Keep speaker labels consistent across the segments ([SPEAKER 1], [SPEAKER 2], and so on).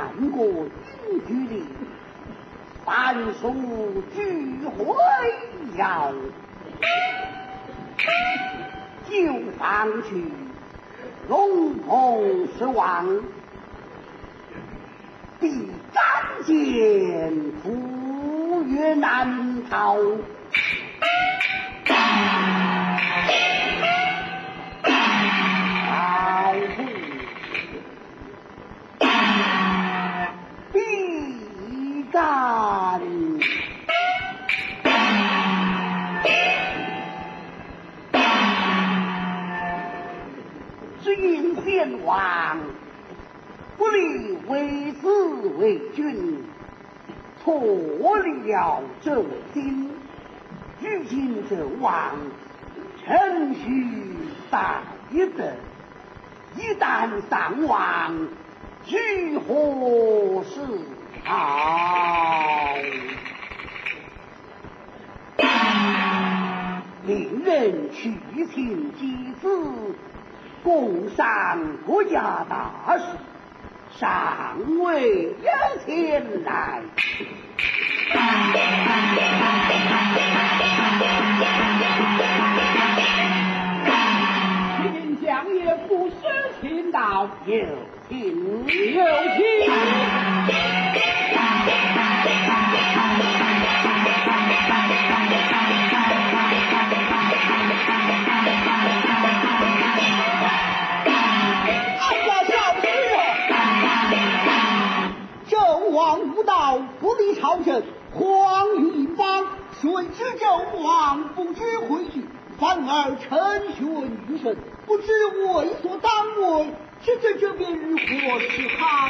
[SPEAKER 1] 万国英居里，凡属聚会要，就上去，龙凤失望，必斩剑，赴约难逃。必干。只因先王不立为子为君，错了这位心。如今这王程序大德，一旦丧亡，如何是好？令人去请祭祀，共商国家大事，尚未有前来。
[SPEAKER 2] 秦将也不识秦道，
[SPEAKER 1] 有请。
[SPEAKER 3] 纣王无道，不理朝政，荒于一方，谁知纣王不知回去，反而称勋于神，不知为所当为，这便如何是好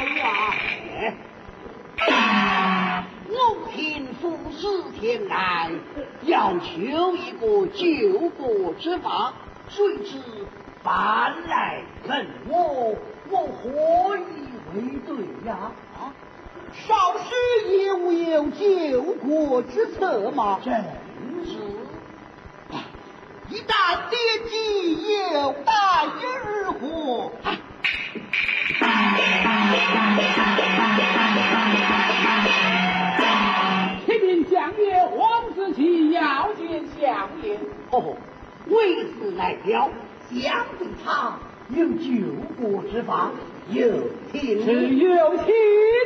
[SPEAKER 1] 啊？奴婢服侍前来，要求一个救国之法，谁知搬来问我何以为对呀？
[SPEAKER 3] 少师也无有救国之策吗？
[SPEAKER 1] 正是。
[SPEAKER 3] 一旦颠击，又待日何？
[SPEAKER 2] 启禀相爷，皇子期要见相爷。
[SPEAKER 1] 哦，为此来表，想必他有救国之法，有请。
[SPEAKER 2] 是有请。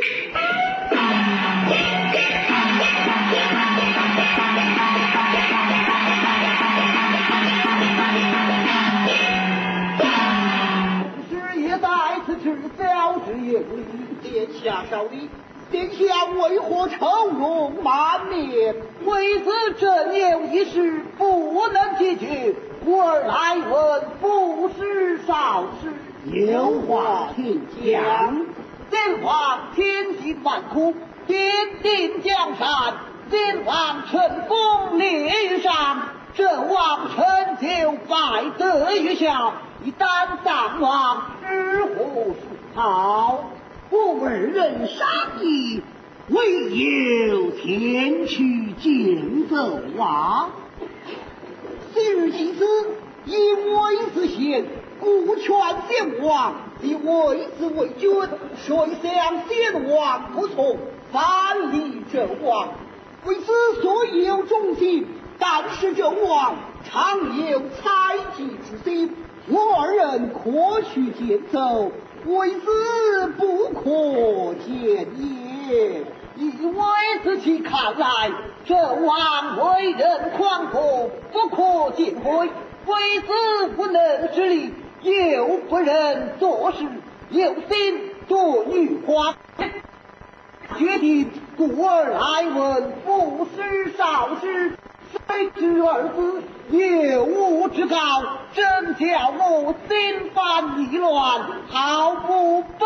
[SPEAKER 3] 师爷在此至小之有礼，殿下少礼。殿下为何愁容满面？为此朕有一事不能解决，故而来问不识少师。
[SPEAKER 1] 有话请讲。
[SPEAKER 3] 先王千辛万苦，奠定江山，先王乘风烈雨上，这王成就百德于下，一旦丧亡，如何是好？
[SPEAKER 1] 我二人商议，唯有前去见奏啊！
[SPEAKER 3] 昔日祭司以为子贤，故劝先王以为子为君，谁想先王不从，反立纣王，为此所有忠心。但是纣王常有猜忌之心，我二人可去见奏，为子不可见也。以为自己看来，纣王为人宽宏，不可见讳，为子不能之力，又不忍做事，有心夺女花，决定故而来问不识少师，谁知二字有无之高，真叫我心烦意乱，好不悲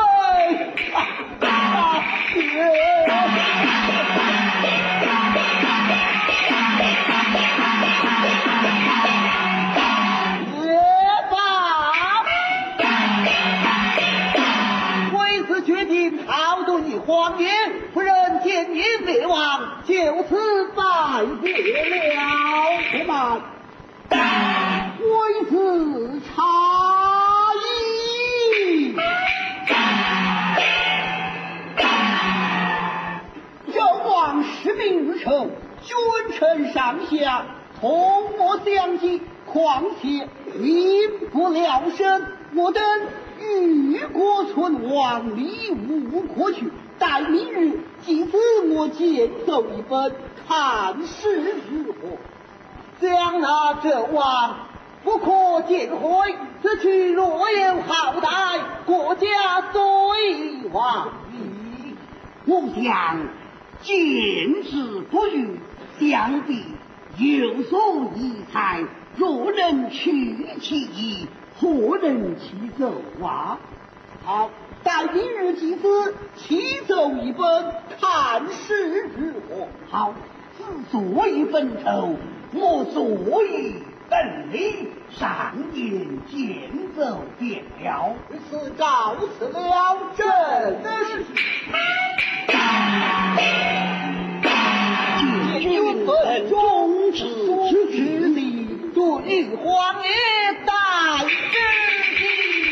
[SPEAKER 3] 为此决定好对你谎言，不忍见你灭亡，就此拜别了。且慢，为此察意。 明日仇，君臣上下同我相济，况且民不聊生，我等欲国存亡，礼无可取。待明日即此我见奏一本，看是如何。将那这王不可见回，此去若有好歹，国家虽亡矣。
[SPEAKER 1] 吾想见之不语，想必有所异才。若能去其意，何能其走啊？
[SPEAKER 3] 好，待明日即此，启奏一本，看是如何。
[SPEAKER 1] 好，自作一本头，我所以本领，上言见奏便了。
[SPEAKER 3] 此告辞了，真的是。
[SPEAKER 1] 见君本忠直之礼，
[SPEAKER 3] 对皇爷待之礼。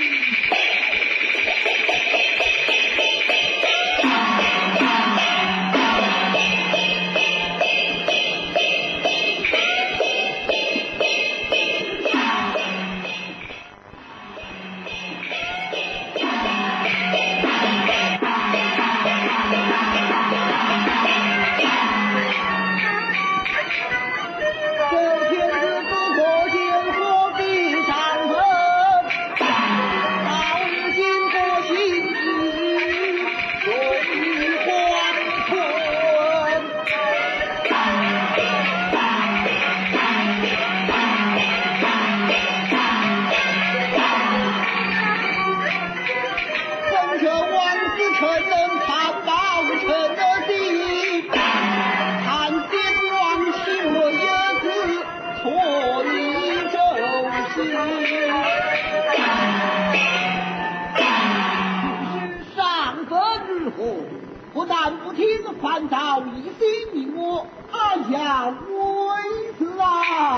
[SPEAKER 3] 不但不听，反倒一心你我，哎呀，为子啊！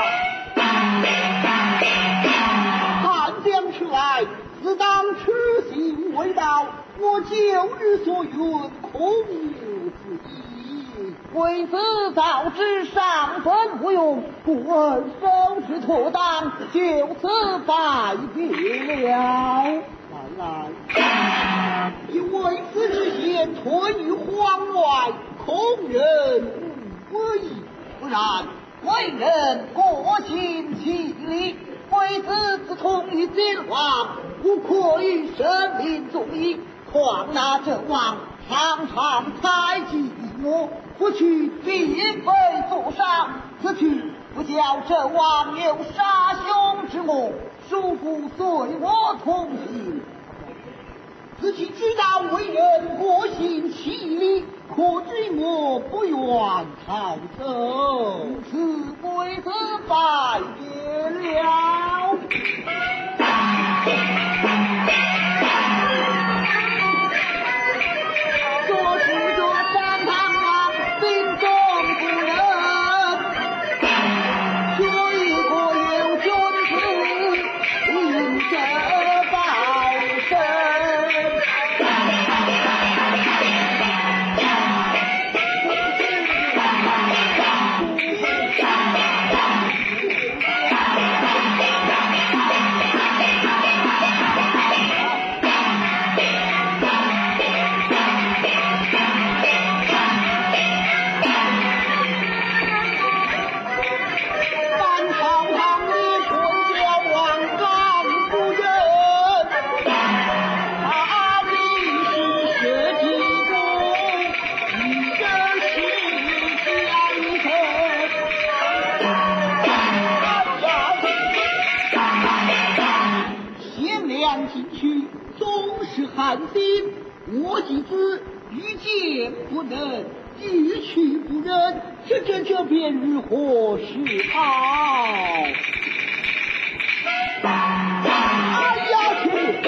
[SPEAKER 3] 汉将出来，自当痴心为道。我旧日所云，空无自意。为子早知上分不用，故而收拾妥当，就此拜别了。来，以为此之嫌退于荒外，恐人无义。不然，为人过心其理，为子自同于奸王，不可与生民纵义。况那这王常常猜忌我，不去必非所伤，此去不叫这王有杀兄之谋，叔父随我同行。自己知道为人过心其理，可知我不愿逃走，此为子拜别了。说是这三堂王心中不忍，所以我有君子应着报身。寒心，我及子欲见不能，欲去不忍，这便如何是好？哎呀去！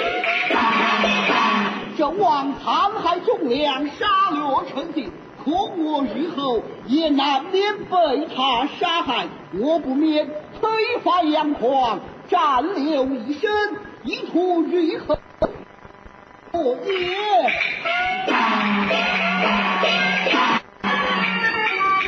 [SPEAKER 3] 这王残害忠良，杀掠成性，恐我日后也难免被他杀害，我不免推翻杨狂，暂留一身，以图日后我爹。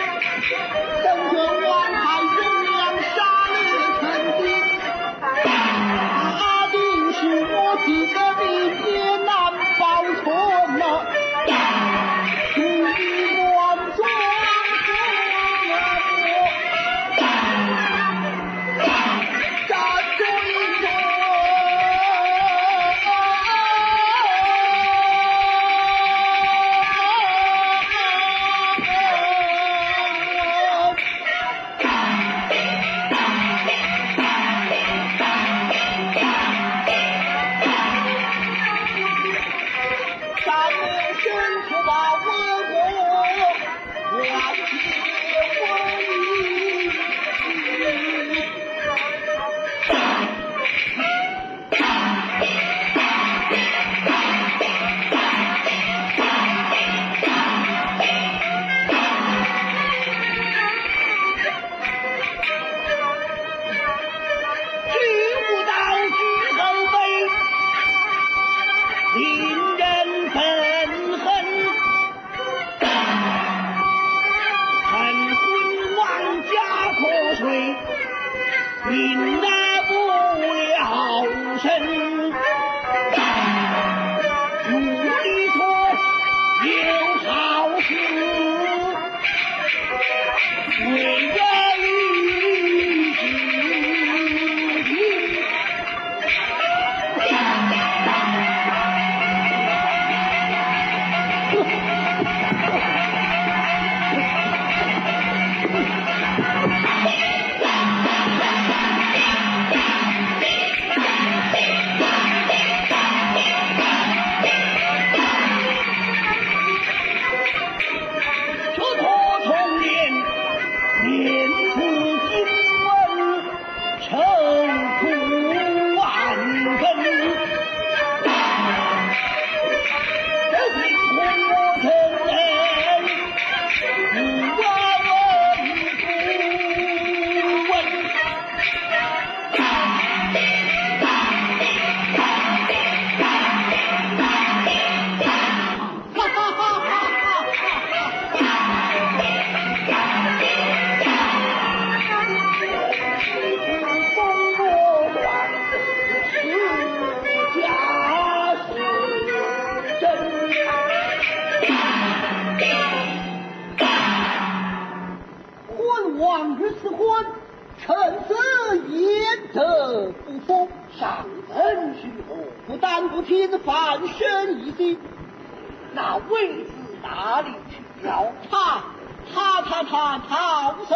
[SPEAKER 3] 王日赐婚，臣子焉得不服？
[SPEAKER 1] 上等许何？
[SPEAKER 3] 不但不听，反生疑心。
[SPEAKER 1] 那位子哪里去了？
[SPEAKER 3] 他逃走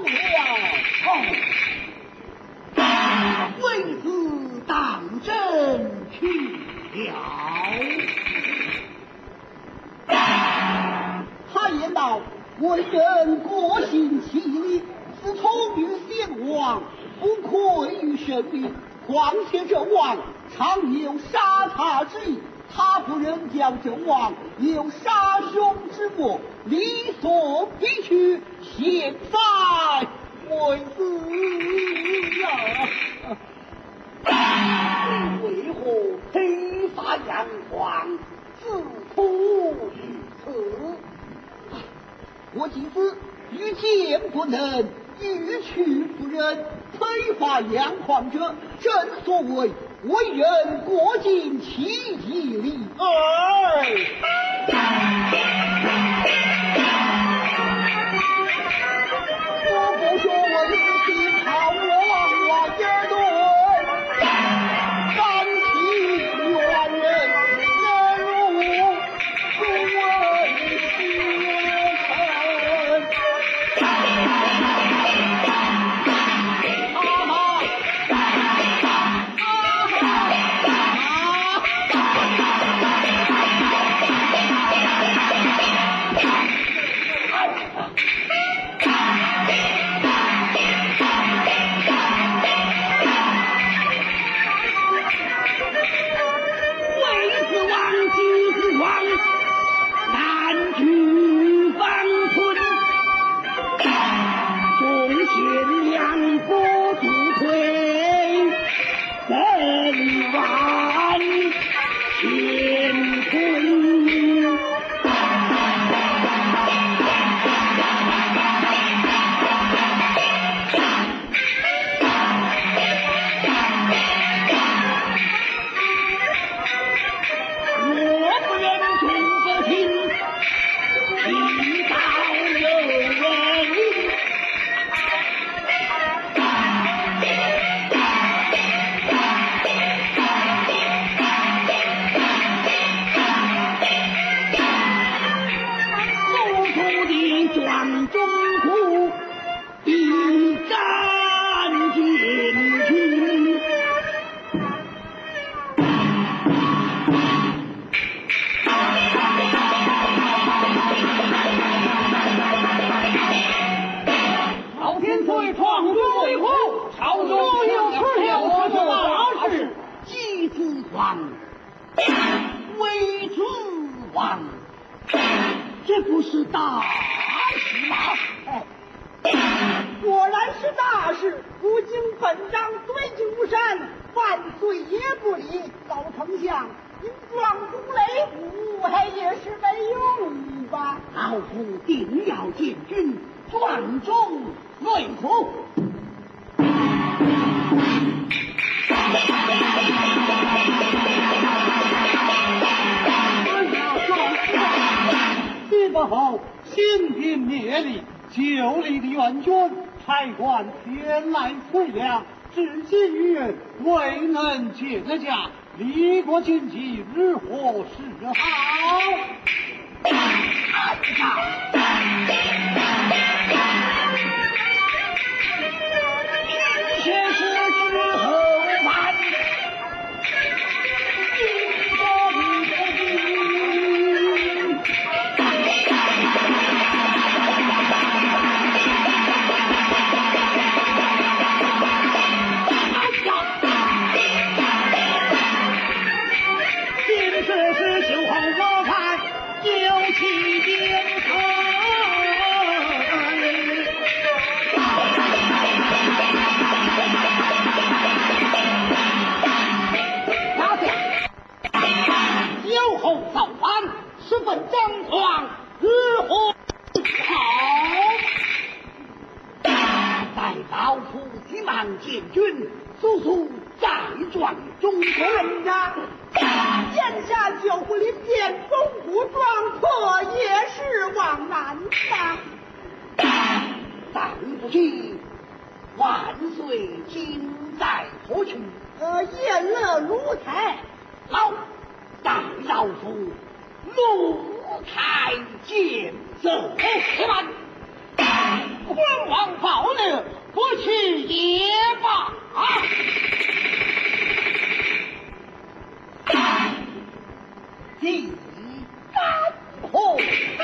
[SPEAKER 3] 了。
[SPEAKER 1] 位子当真去了。
[SPEAKER 3] 他言道：为人国心其力，自从于先王，不愧于神明。况且这王常有杀他之意，他不忍将这王有杀兄之末，理所必去。现在为子
[SPEAKER 1] 你为何黑发阳光，自负于此？
[SPEAKER 3] 我今子欲见不能，欲去不忍，推发扬狂者，正所谓为人过尽其义理耳。我不说我自己逃亡我也对，三其远人也如不为为子王，这不是大事吗？
[SPEAKER 4] 果然是大事。如今本章对镜不善，万岁也不理。老丞相，您壮中擂虎，还也是没用吧？
[SPEAKER 1] 老夫定要见君，壮中擂虎。
[SPEAKER 3] 这个后兴兵灭李，救李的援军，差官前来催粮，至今逾月未能见得家，李国经济日何是好？
[SPEAKER 1] 且是之后万。十分张狂，如何好？待老夫急忙见君，速速再状中国人家。
[SPEAKER 4] 眼下救不临边，风不壮阔，也是往南吧。
[SPEAKER 1] 暂不不起，万岁今在何处？
[SPEAKER 4] 宴乐如台。
[SPEAKER 1] 好，待老夫怒开见奏。慢，昏王暴虐，不去也罢。既干何？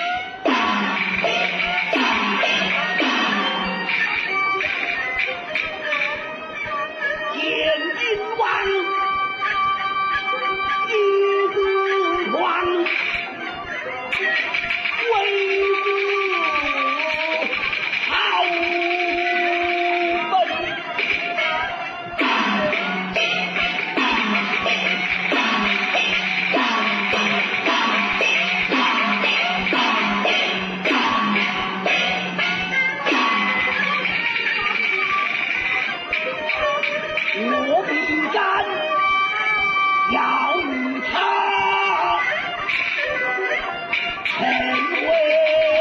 [SPEAKER 1] 燕京王一子王，为子好门。我必然要与他成为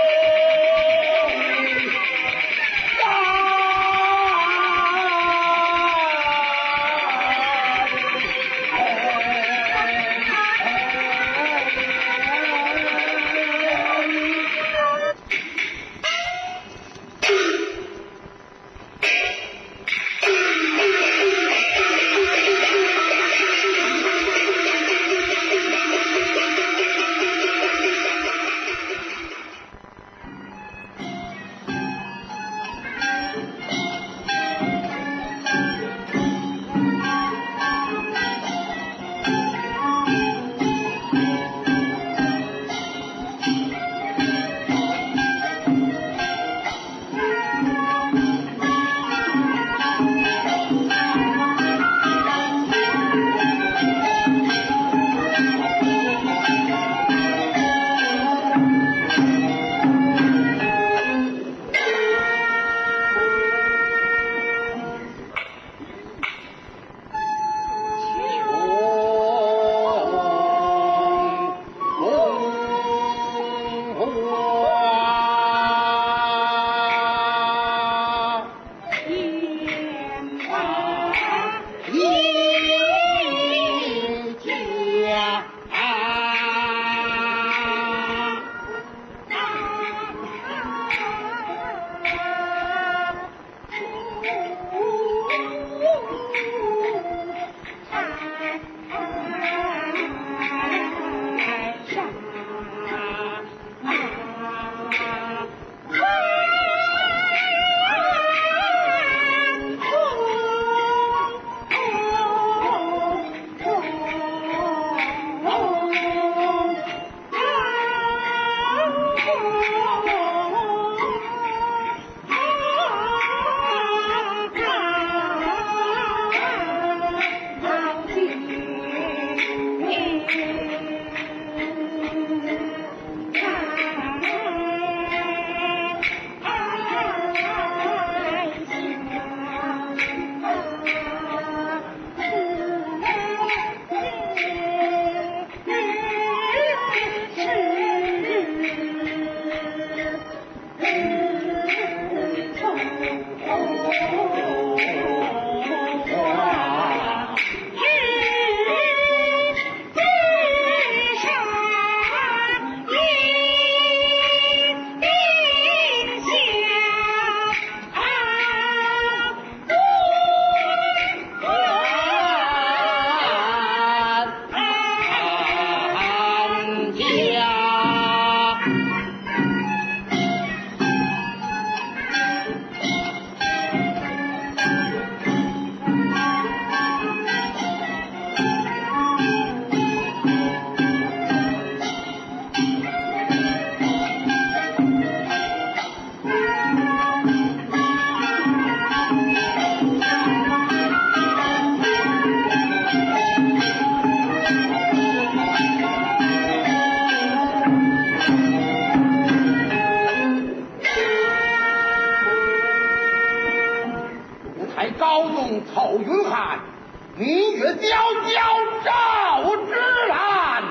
[SPEAKER 1] 高宗寇云汉，明月皎皎照之蓝，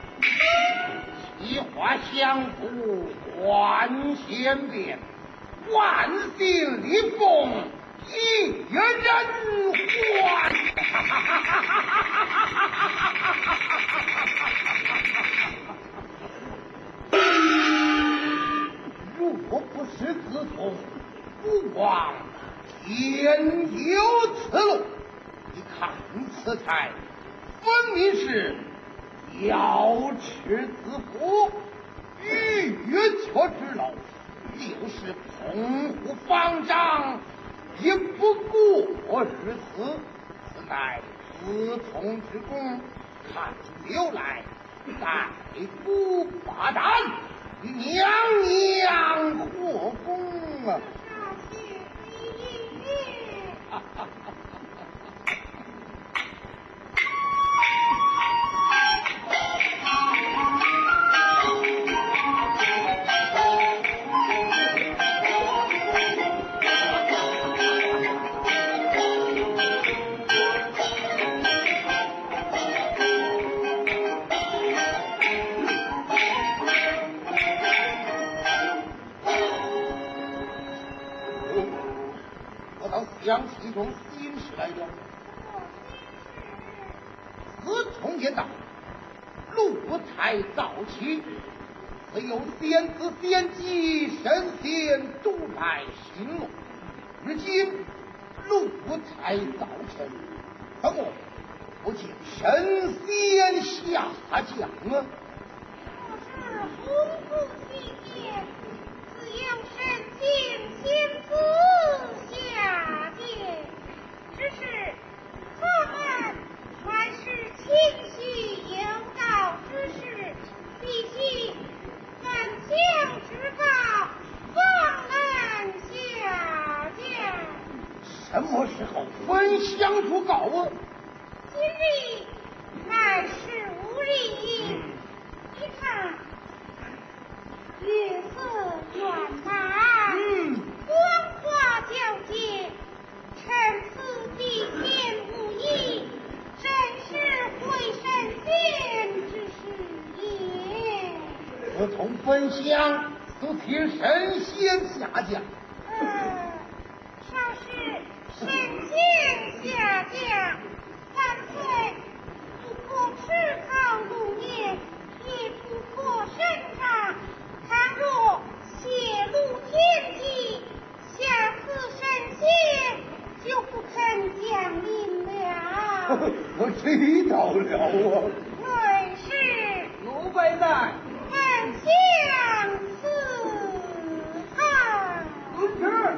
[SPEAKER 1] 奇花相扶还先变，
[SPEAKER 5] 万姓立功，一人还。若不是自从父王天有此路，你看此才分明是瑶池自负，玉阙之楼，就是空户方丈，也不过如此。此乃自从之功，看刘来再不发胆，与娘娘和风啊！想起一种心事来了。自从见到路才早起，自有仙子仙姬神仙都来行路。如今路才早晨，怎么不见神仙下降啊？
[SPEAKER 6] 我是红布西天，只有神仙仙子下界，只是他们还是清晰有道之事，必须分享之告，方能下界。
[SPEAKER 5] 什么时候分享出告啊？
[SPEAKER 6] 今日乃是5日，一看月色圆满，光华皎洁，臣此地天无异，真是会神仙之事也。
[SPEAKER 5] 自从分享，都听神仙下降。
[SPEAKER 6] 少是神仙下降，干脆不可吃烤入面，也不可审查。倘若泄露天机，下次神仙就不肯降临了。
[SPEAKER 5] 我知道了啊。
[SPEAKER 6] 乃是
[SPEAKER 2] 奴婢在。
[SPEAKER 6] 丞相赐汉。
[SPEAKER 5] 是。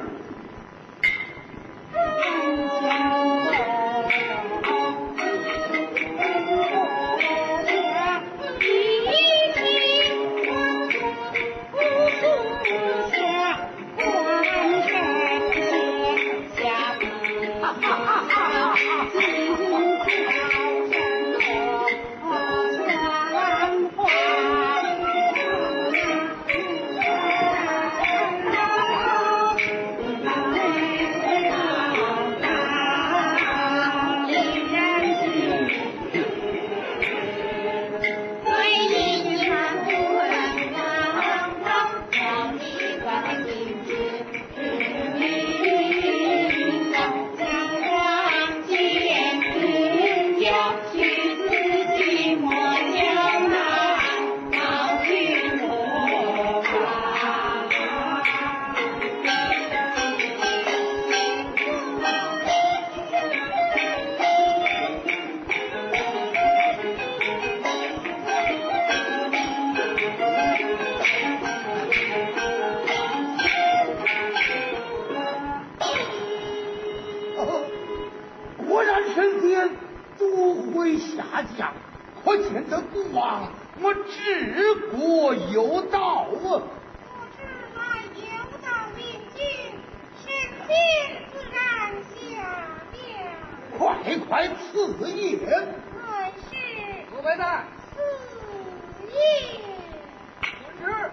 [SPEAKER 5] 可见这国王我治国有道啊！
[SPEAKER 6] 我治乃有道明君，神仙自然下殿。
[SPEAKER 5] 快赐言！
[SPEAKER 6] 乃是
[SPEAKER 2] 奴婢在。
[SPEAKER 6] 赐言。
[SPEAKER 2] 是。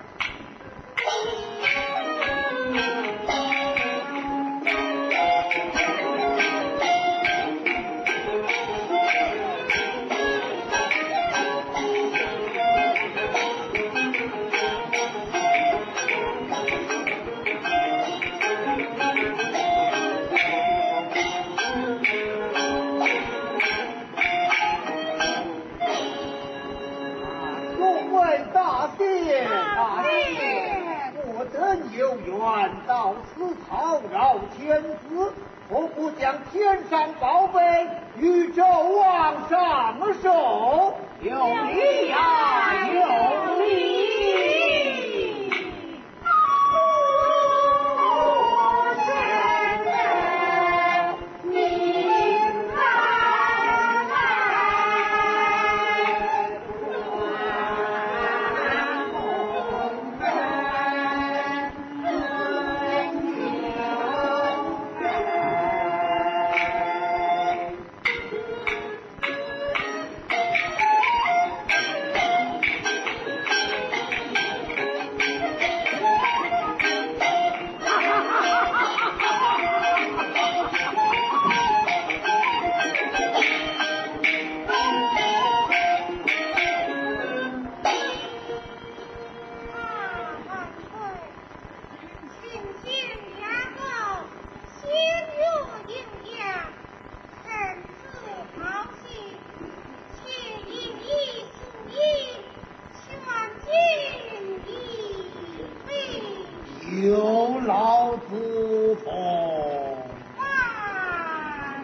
[SPEAKER 3] 等有缘到此讨饶天子，何不将天上宝贝与纣王上手？
[SPEAKER 1] 有理呀，有理。
[SPEAKER 3] 有劳子奉。
[SPEAKER 6] 万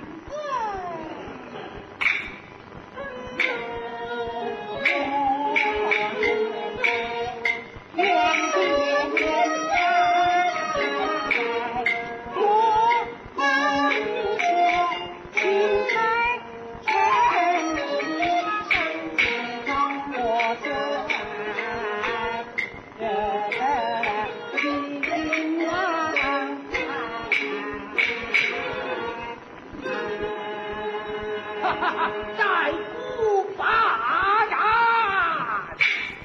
[SPEAKER 1] 再不罢然！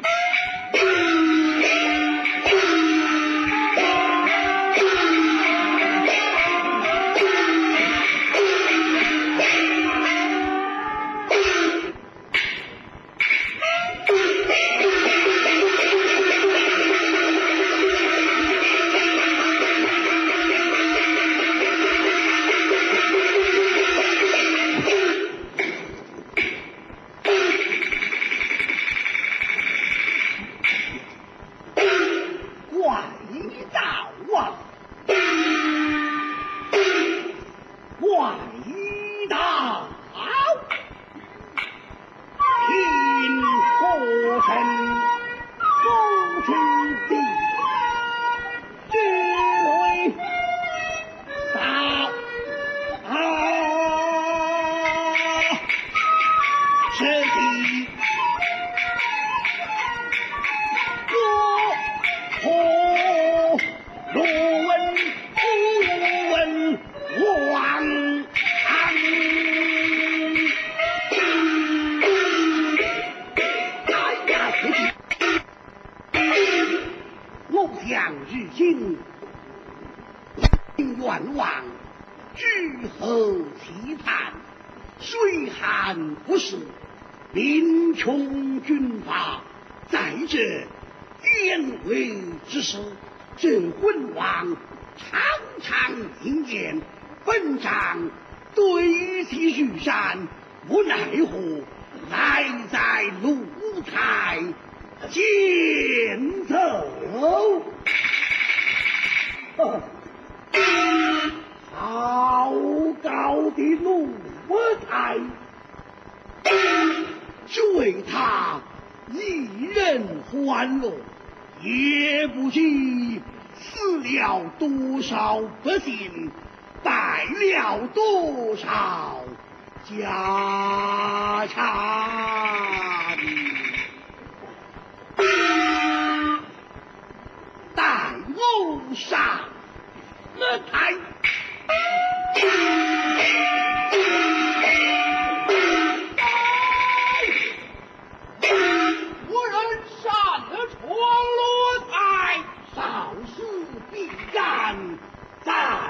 [SPEAKER 1] 日今愿望，举后凄惨，水旱不时，民穷军乏。在这典韦之时，这昏王常常进谏，本长对其玉山，无奈何，来在奴才见奏。好高的奴才，只为他一人欢乐，也不知死了多少百姓，败了多少家产。待我上了台，
[SPEAKER 2] 我人上了床落台，
[SPEAKER 1] 少时必然在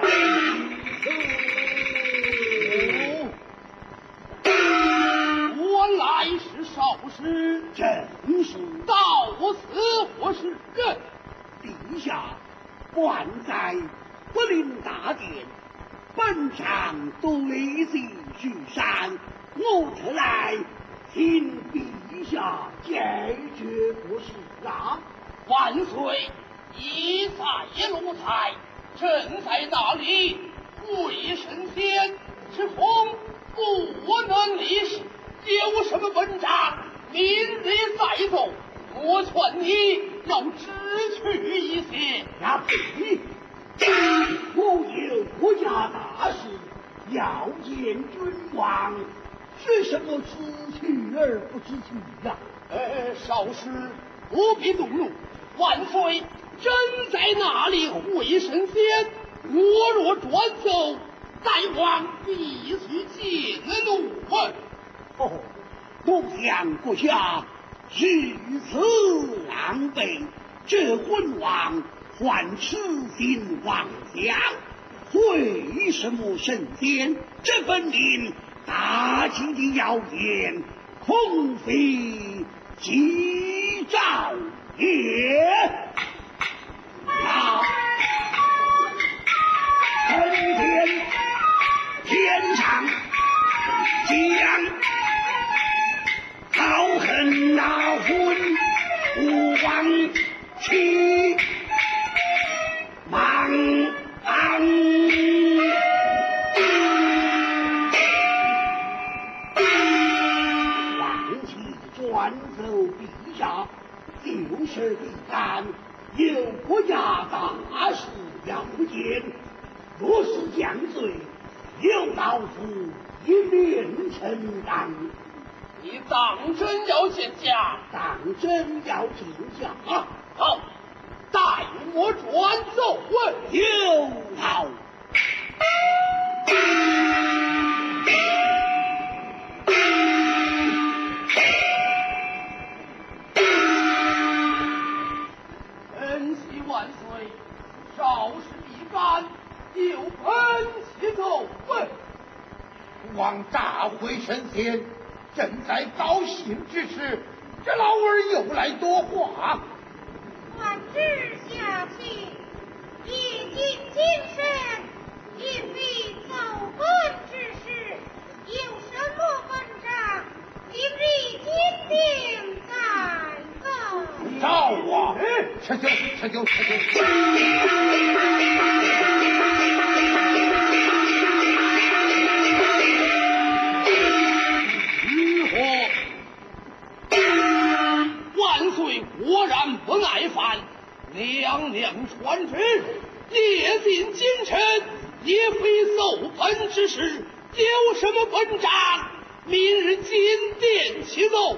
[SPEAKER 2] 我来是少时，
[SPEAKER 1] 正是
[SPEAKER 2] 到此或是人。
[SPEAKER 1] 陛下万在不临大殿，本长对其许山，我特来请陛下解决不是啊！
[SPEAKER 2] 万岁！
[SPEAKER 5] 一在露台，朕在那里为神仙，是空不能离世。有什么文章，明日再奏。我劝你要知趣一些。
[SPEAKER 1] 呀呸！我有国家大事要见君王，学什么知趣而不知趣呀？
[SPEAKER 5] 少师不必动怒，万岁，朕在那里会神仙，我若转奏，大王必须见怒。
[SPEAKER 1] 哦，不想国家如此狼狈，这昏王还痴心妄想，为什么神仙？这分明大吉的谣言，恐非吉兆也。好，春天天上将豪横闹魂不忘去忙王气转奏陛下，就是必干，有国家大事要见，若是降罪，有老夫一面承担。
[SPEAKER 5] 你当真要见驾？
[SPEAKER 1] 当真要见驾？
[SPEAKER 5] 好，待我转奏。
[SPEAKER 1] 有好。
[SPEAKER 5] 恩禧万岁，少时必干，有恩启奏。
[SPEAKER 7] 望大会神仙，正在高兴之时，这老儿又来多话。
[SPEAKER 6] 万之下去，以今精神，因为奏本之事，有什么文章，今日今定再奏。
[SPEAKER 7] 赵王，吃酒。
[SPEAKER 5] 万岁果然不耐烦，娘娘传旨，夜进京城，也非奏本之事，有什么文章，明日金殿起奏。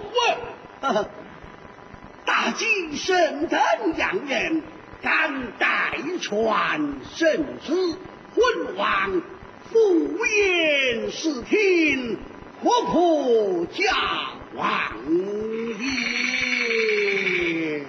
[SPEAKER 1] 大吉圣登阳人，敢代传圣旨，昏王复言视听，活泼驾王也。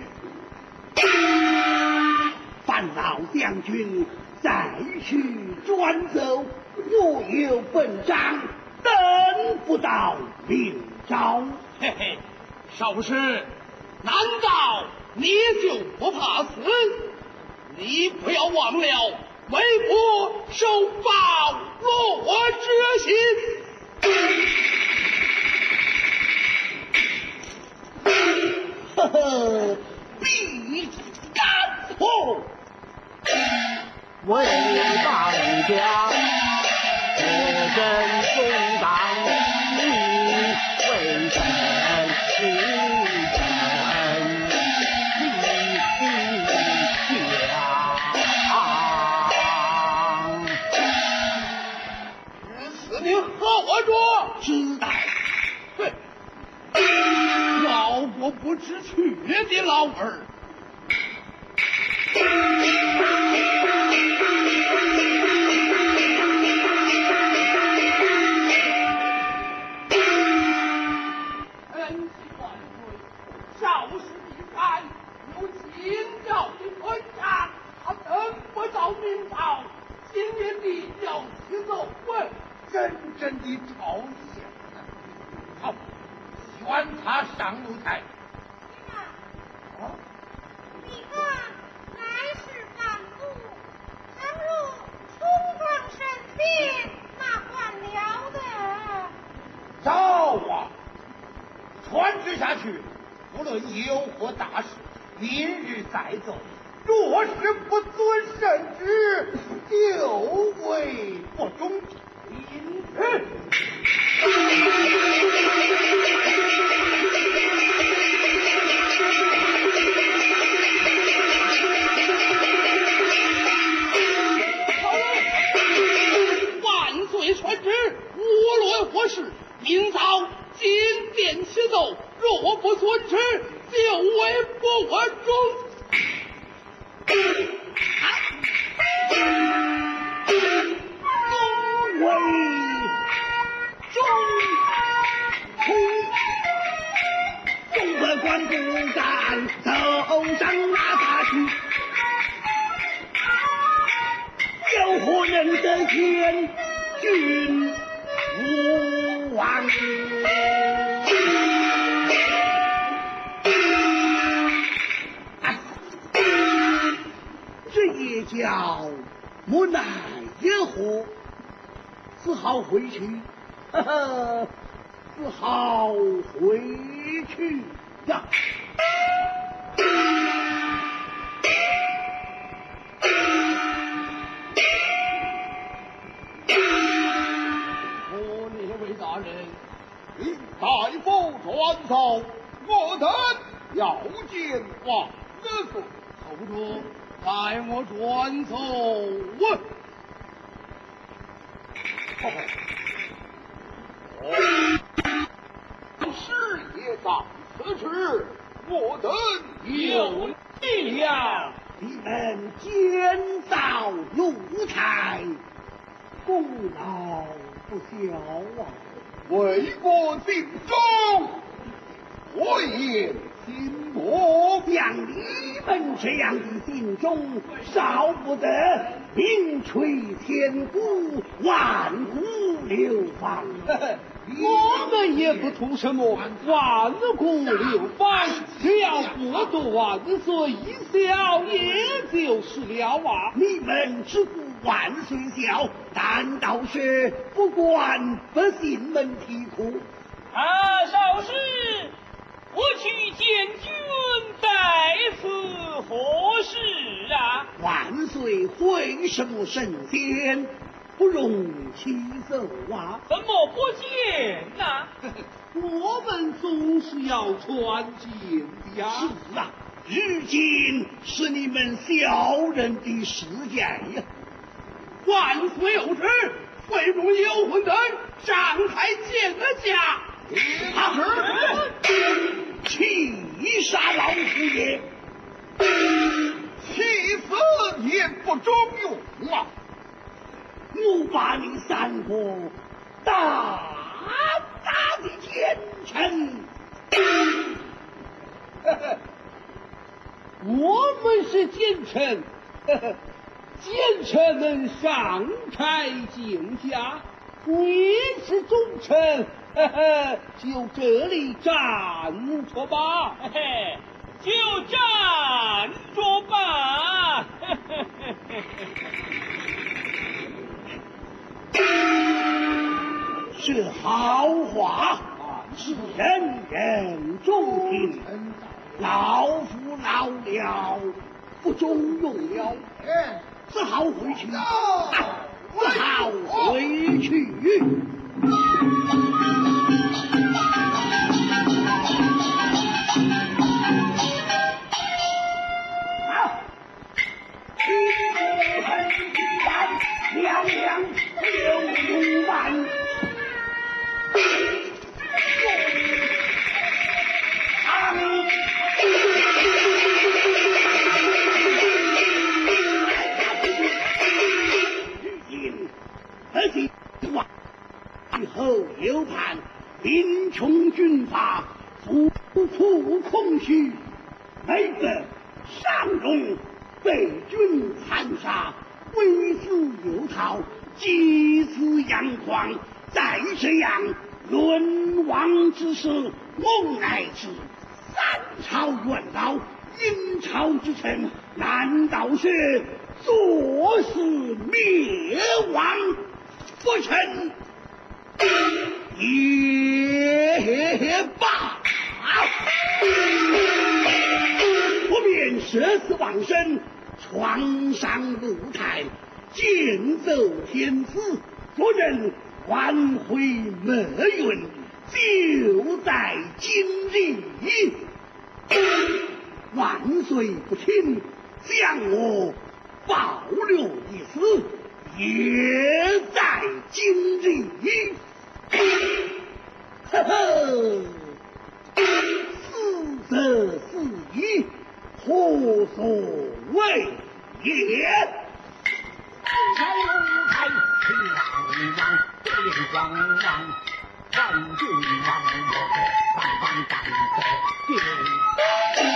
[SPEAKER 1] 烦恼将军再去转奏，我有本章，等不到明朝。
[SPEAKER 5] 嘿嘿，少师，难道你就不怕死？你不要忘了为国守报落之心。
[SPEAKER 1] 呵呵，必干破。
[SPEAKER 8] 为大家，我真忠当你为臣是臣
[SPEAKER 5] 此你和我说，
[SPEAKER 1] 知道。
[SPEAKER 5] 饶我不知趣的老儿。恩禧万岁，少时必干，有秦教的文章，他等不到明朝，今夜必要起奏。
[SPEAKER 7] 真正的朝鲜啊！好，宣他上露台。
[SPEAKER 6] 你看，来世反复，倘若冲撞神仙，那还了得？
[SPEAKER 7] 赵王，传旨下去，无论有何大事，明日再奏。
[SPEAKER 5] 若是不遵圣旨，就为不忠。因此，
[SPEAKER 2] 万岁传旨，无论何事，明早进殿启奏，若不遵旨，就为不忠。
[SPEAKER 1] 终为忠臣，众本官不敢走上那大去，有何人得天君无忘？这也叫无奈也何，只好回去，呵呵，只好回去呀。
[SPEAKER 2] 列位大人，
[SPEAKER 5] 大夫传奏，我等要见王孙。
[SPEAKER 2] 口中待我转奏。
[SPEAKER 5] 师爷在此时，我等
[SPEAKER 2] 有力量，
[SPEAKER 1] 你们奸造奴才，功劳不小啊！
[SPEAKER 5] 为国尽忠，我也心薄。
[SPEAKER 1] 像你们这样的心中，少不得名垂千古，万古流芳。
[SPEAKER 2] 我们也不图什么万古流芳，只要过得万岁一笑，也就是了啊。
[SPEAKER 1] 你们只顾万岁笑，但倒是不管百姓们啼哭。
[SPEAKER 9] 少师，我去见君在此何事啊？
[SPEAKER 1] 万岁会什么神仙，不容其手啊！
[SPEAKER 9] 怎么不见呐？
[SPEAKER 2] 我们总是要传进的呀。
[SPEAKER 1] 是啊，如今是你们小人的时节呀。
[SPEAKER 2] 万岁有旨，会中有魂灯，上台见个驾。
[SPEAKER 1] 好事，气杀老夫爷！
[SPEAKER 5] 气死也不中用啊！
[SPEAKER 1] 我把你三个大大的奸臣，
[SPEAKER 2] 我们是奸臣，奸臣们上台见驾，你是忠臣，就这里站着吧。
[SPEAKER 9] 嘿嘿，就站着吧。
[SPEAKER 1] 是好话，是人人中听。老夫老了，不中用了，只好回去，只好回去。两两6万，而且以后有盼贫穷军阀，夫妇空虚，每个上荣被军残杀，为死有逃，祭祀阳光，再这样沦亡之事，蒙乃至三朝元老，阴朝之臣，难道是作死灭亡？不成也罢，我便射死亡身，床上露台，剑走天子，夫人还回墨云，就在今日。万岁不听，将我保留一死，也在今日。呵呵，死则死矣，何所谓也？
[SPEAKER 8] 开路开，天王天王王，万君王我万万感得天。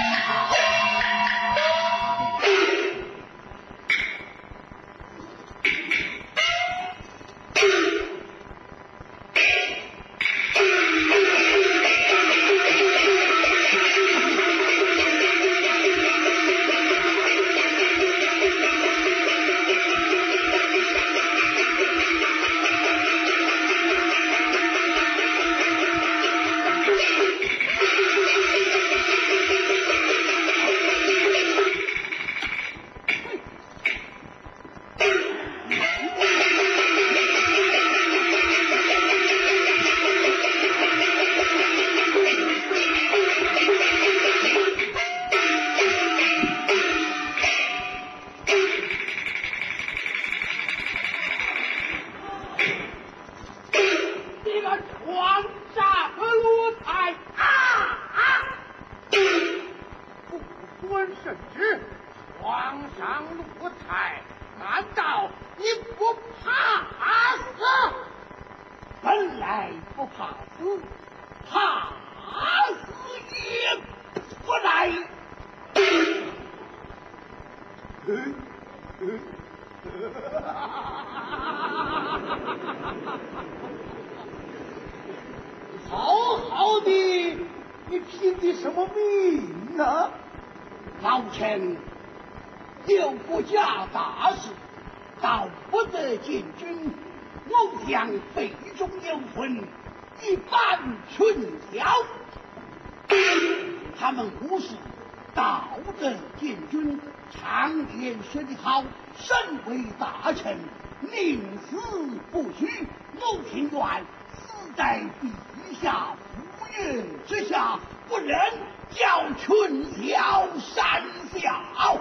[SPEAKER 5] 好好的，你拼的什么命呢？
[SPEAKER 1] 老臣有国家大事，到不得见君，偶将非中有魂，一般春宵。他们无事到得见君，常言说得好，身为大臣，宁死不屈。我情愿死在陛下府院之下，不忍叫春宵善笑。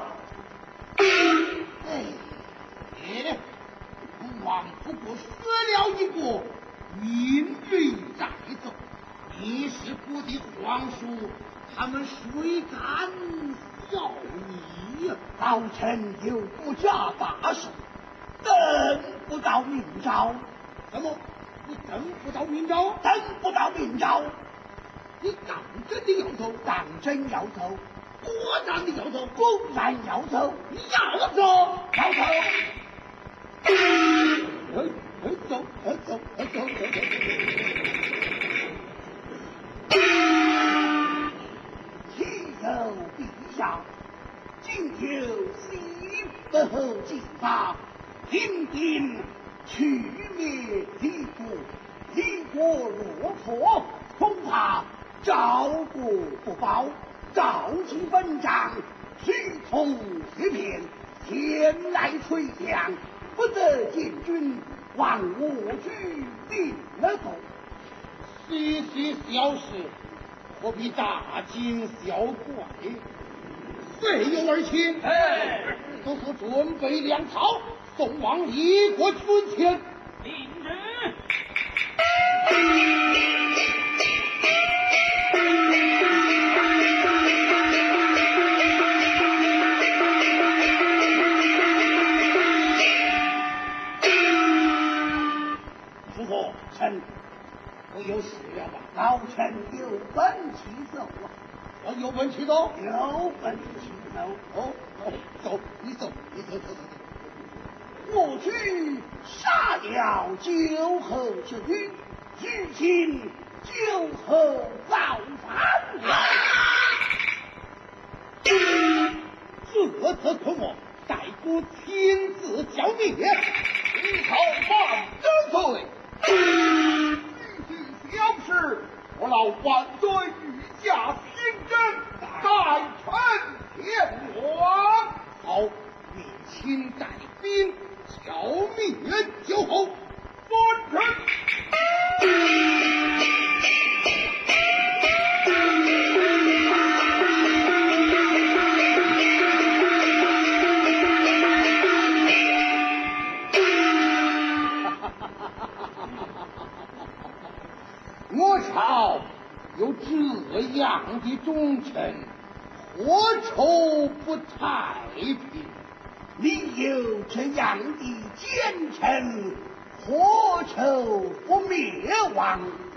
[SPEAKER 5] 父王不过死了一个，命运在走。你是不的皇叔，他们谁敢笑你呀？
[SPEAKER 1] 老臣有国家大事，等不到明朝。
[SPEAKER 5] 怎么？你等不到明朝？
[SPEAKER 1] 等不到明朝，
[SPEAKER 5] 你当真的要走？
[SPEAKER 1] 当真要走，
[SPEAKER 5] 果然的要走？
[SPEAKER 1] 果然要走，
[SPEAKER 5] 要走？
[SPEAKER 1] 要走。
[SPEAKER 5] 走。
[SPEAKER 1] 启奏陛下，今有西北计划，平定去灭敌国，敌国若破，恐怕赵国不保，召集本章，水通一片，前来垂降，不得见君，望我举定了奏。
[SPEAKER 5] 细小事，何必大惊小怪？遂有儿亲，都说准备粮草，送往李国军前。
[SPEAKER 9] 令人。
[SPEAKER 1] 师傅，臣我有事了吧？老臣有本启奏啊！
[SPEAKER 5] 有本启奏？
[SPEAKER 1] 有本启奏。
[SPEAKER 5] 走，你走。
[SPEAKER 1] 我去杀了九河之女，如今九河造反了。
[SPEAKER 5] 这次可我待国亲自剿灭，你讨万真罪。这小事，我老万岁御驾亲征，待臣王。好，你亲带兵消灭酒后，遵旨。我朝有这样的忠臣，何愁不太平？
[SPEAKER 1] 你有这样的奸臣，何愁不灭亡？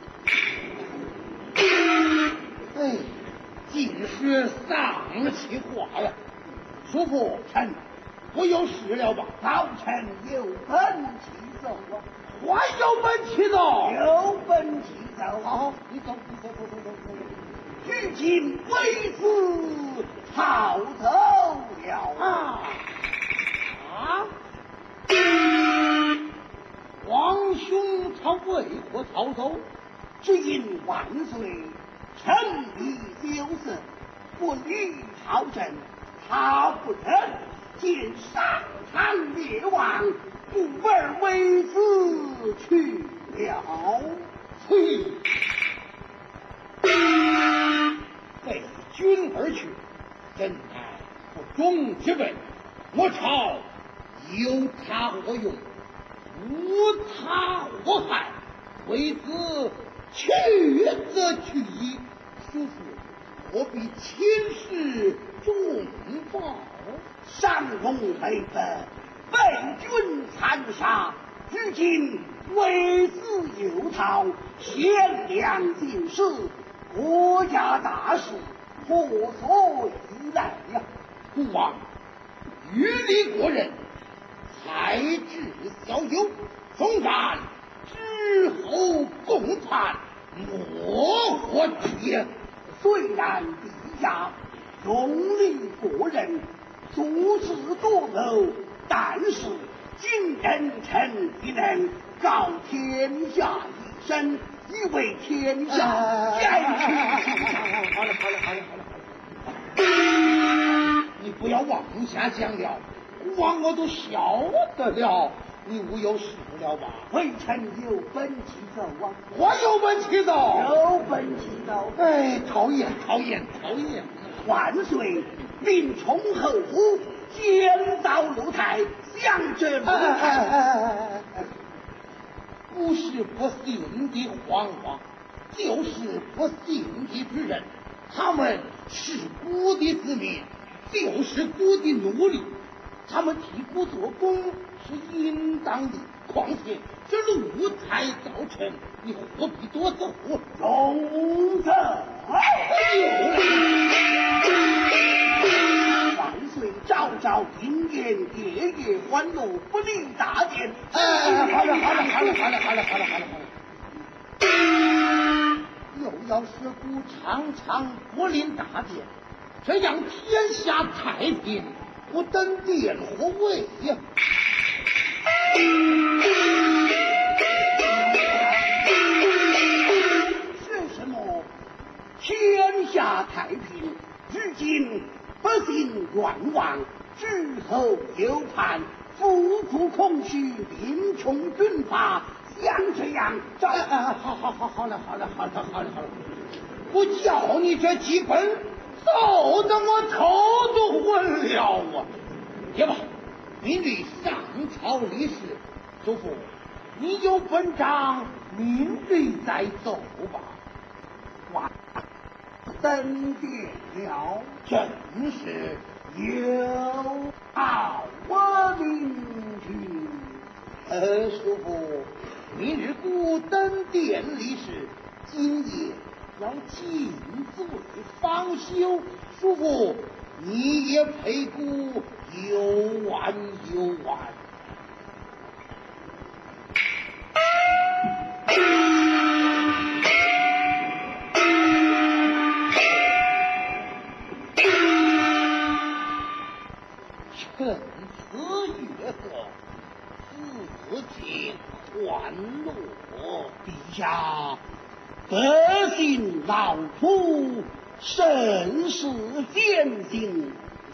[SPEAKER 5] 哎，尽是丧气话呀！叔父，臣我有事了吧？
[SPEAKER 1] 老臣有本启奏啊！
[SPEAKER 5] 还有本启奏？
[SPEAKER 1] 有本启奏啊！
[SPEAKER 5] 你走。
[SPEAKER 1] 如今为子逃走了啊！
[SPEAKER 5] 皇兄他为何逃走？
[SPEAKER 1] 只因万岁臣力有责，不理朝政，他不忍见上苍灭亡，故而为子去了。
[SPEAKER 5] 为君而去，真乃不忠之辈。我朝有他何用？无他何害？为子去则去矣。叔父何必亲事重报？
[SPEAKER 1] 上龙北北，被君残杀，如今为子有逃，贤良尽失，国家大事何所依赖呀？
[SPEAKER 5] 孤王于理过人，才智小友，纵然之后共叛，莫或之也。
[SPEAKER 1] 虽然陛下用力过人，诸事多谋，但是今人臣必能告天下一声，以为天下减去。
[SPEAKER 5] 好了，你不要妄下讲了，孤王我都晓得了，你无有事了吧？
[SPEAKER 1] 微臣有本启奏啊！
[SPEAKER 5] 我有本启奏，
[SPEAKER 1] 有本启奏。
[SPEAKER 5] 哎，讨厌！
[SPEAKER 1] 万岁命充侯府，建造露台，向着露台。
[SPEAKER 5] 不是不信的皇王，就是不信的之人。他们是孤的子民，就是孤的奴隶。他们替孤做工是应当的。况且这露台造成，你何必多走？
[SPEAKER 1] 容走。万岁朝朝听言，夜夜欢乐，不离大殿。
[SPEAKER 5] 好了，又要使孤常不临大殿，这样天下太平，我等殿何为呀？
[SPEAKER 1] 是什么天下太平？如今百姓乱亡，诸侯有叛，富足空虚，贫穷军阀，像这样
[SPEAKER 5] 好了，不叫你这几本，走得我头都昏了啊！也罢，明日上朝理事，叔父，你有本章，明日再走吧。
[SPEAKER 1] 哇，登殿了，
[SPEAKER 5] 真是
[SPEAKER 1] 有好名句。
[SPEAKER 5] 叔父，明日孤登殿理事，今夜要尽罪方休。叔父，你也陪孤游玩。趁此月色，自请欢乐。
[SPEAKER 1] 陛下，德行老夫，甚是坚信，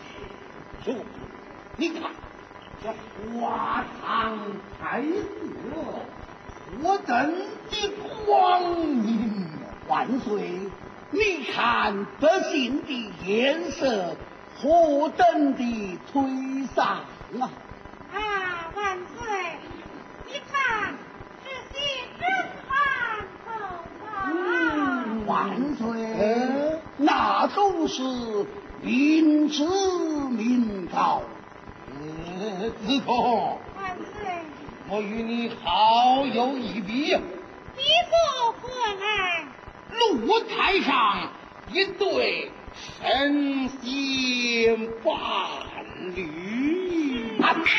[SPEAKER 5] 叔，你看这华堂太子，我等的光明
[SPEAKER 1] 万岁！你看百姓的颜色何等的颓丧啊！
[SPEAKER 6] 啊，万岁！你看这些人汉后啊！
[SPEAKER 1] 万岁！那都是民脂民膏。
[SPEAKER 5] 子通，
[SPEAKER 6] 万岁！
[SPEAKER 5] 我与你好有一比。
[SPEAKER 6] 你作何案？
[SPEAKER 5] 露台上一对神仙伴侣，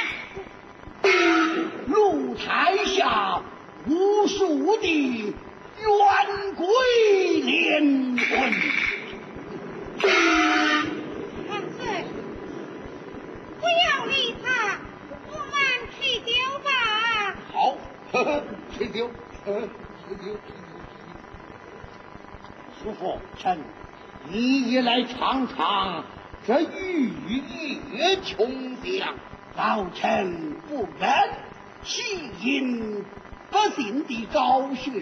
[SPEAKER 1] 露台下无数的冤鬼连魂。
[SPEAKER 6] 万岁！不要理他，我们吃酒吧。
[SPEAKER 5] 好，吃酒，吃酒。叔父，
[SPEAKER 1] 臣
[SPEAKER 5] 你也来尝尝这玉液琼香。
[SPEAKER 1] 老臣不忍吸引百姓的高血。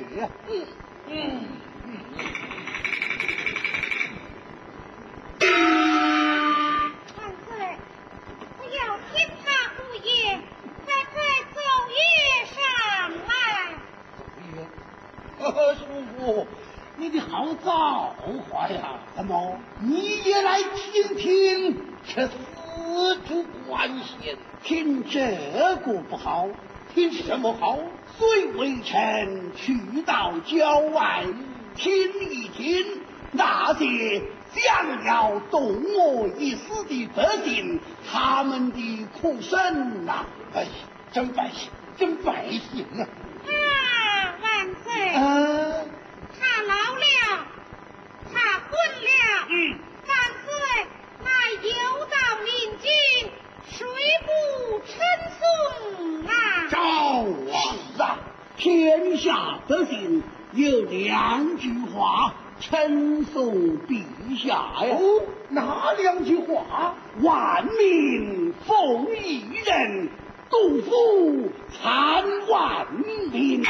[SPEAKER 6] 万岁！不要听他胡言，快奏乐上来。
[SPEAKER 5] 叔父，你的好造化呀！
[SPEAKER 1] 怎么？
[SPEAKER 5] 你也来听听这丝竹关弦，
[SPEAKER 1] 听这个不好，
[SPEAKER 5] 听什么好？
[SPEAKER 1] 虽微臣去到郊外，听一听那些想要动我一死的百姓，他们的哭声呐！
[SPEAKER 5] 哎，真百姓，真百姓啊！
[SPEAKER 6] 啊，万岁！他老了，他昏了。万岁，乃有道明君，谁不称颂啊？
[SPEAKER 1] 是啊，天下百姓有两句话称颂陛下呀。
[SPEAKER 5] 哦，哪两句话？
[SPEAKER 1] 万民奉一人，杜甫参万民。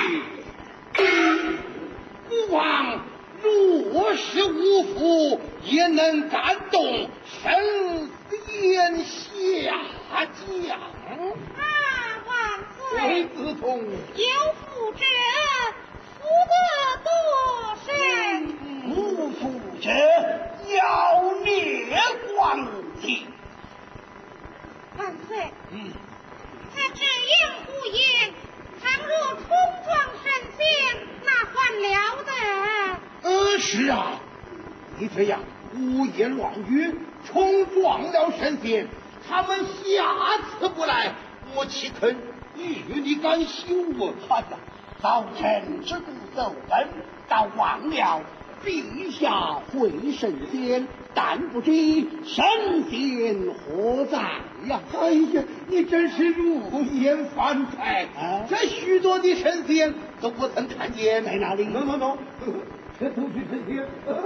[SPEAKER 5] 孤王若是无福，也能感动神仙下降。
[SPEAKER 6] 啊，万岁！
[SPEAKER 5] 子通，
[SPEAKER 6] 有福者福得多深。
[SPEAKER 1] 无福者妖孽光景。
[SPEAKER 6] 万岁！他这样胡言，倘若冲撞神仙，那还了得？
[SPEAKER 5] 是啊，你这样胡言乱语，冲撞了神仙，他们下次不来，我岂肯与你敢休啊？
[SPEAKER 1] 哎呀，早晨只顾走奔，倒忘了陛下会神仙，但不知神仙何在呀？
[SPEAKER 5] 哎呀，你真是如言饭菜
[SPEAKER 1] 啊！
[SPEAKER 5] 这许多的神仙都不曾看见，
[SPEAKER 1] 在哪里
[SPEAKER 5] ？no，这都是神仙，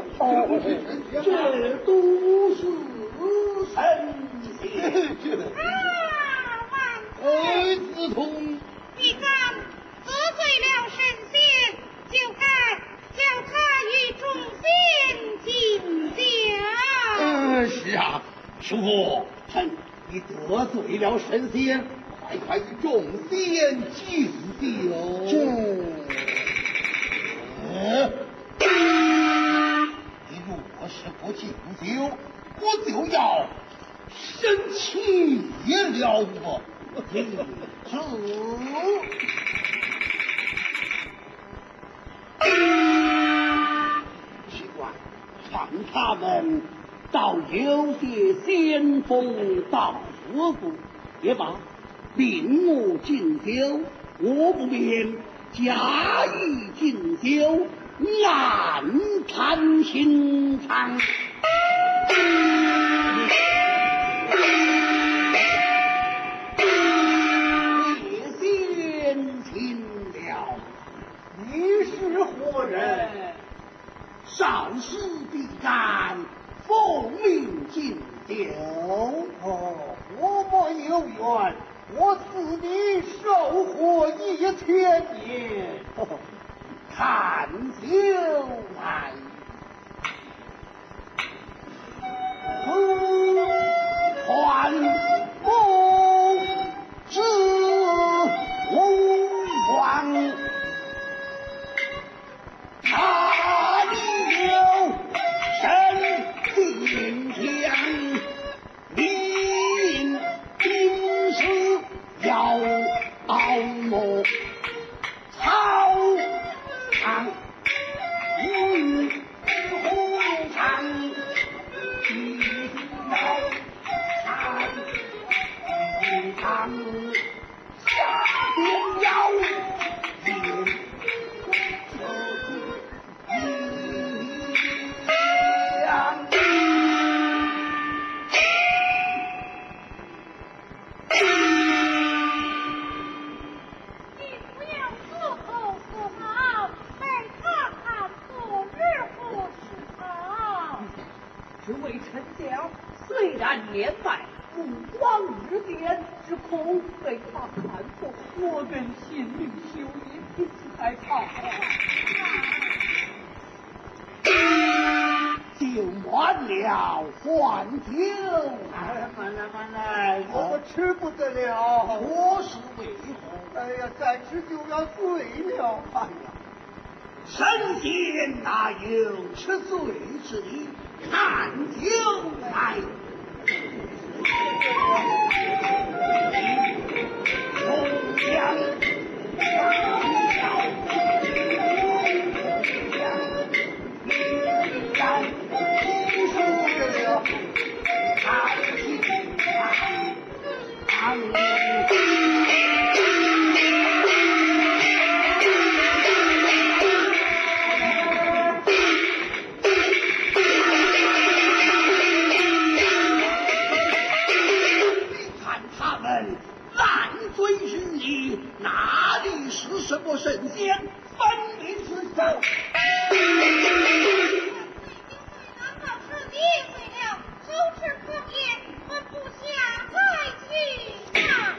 [SPEAKER 1] 这都是神仙。
[SPEAKER 6] 啊，万岁！
[SPEAKER 5] 子通，
[SPEAKER 6] 你敢得罪了神仙，就该叫他与众仙进酒。
[SPEAKER 5] 是啊，叔父，你得罪了神仙，快与众仙敬酒。你若是不敬酒，我就要生气了我。
[SPEAKER 1] 奇怪，看他们倒有些仙风道骨，也罢，令我敬酒，我不免加以敬酒，暗叹心肠。
[SPEAKER 5] 你是何人？
[SPEAKER 1] 少时必干，奉命敬酒。
[SPEAKER 3] 有缘，我赐你收获1000年。
[SPEAKER 1] 看就来。还不知吾王，他有神定将，临兵时要谋操场，红场必要看，红场下边要进。
[SPEAKER 4] 只为丞相，虽然年迈，目光日变，只恐被他看破，我跟心里羞也，因此才逃。
[SPEAKER 1] 就完了，还酒。
[SPEAKER 3] 慢来，我吃不得了。
[SPEAKER 1] 我是为何？
[SPEAKER 3] 哎呀，再吃就要醉了。哎呀，
[SPEAKER 1] 神仙哪有吃醉之理？看酒来。红墙哪里是什么神仙？分明是手。
[SPEAKER 6] 难道是你为了口齿不辩，分不下再去啊？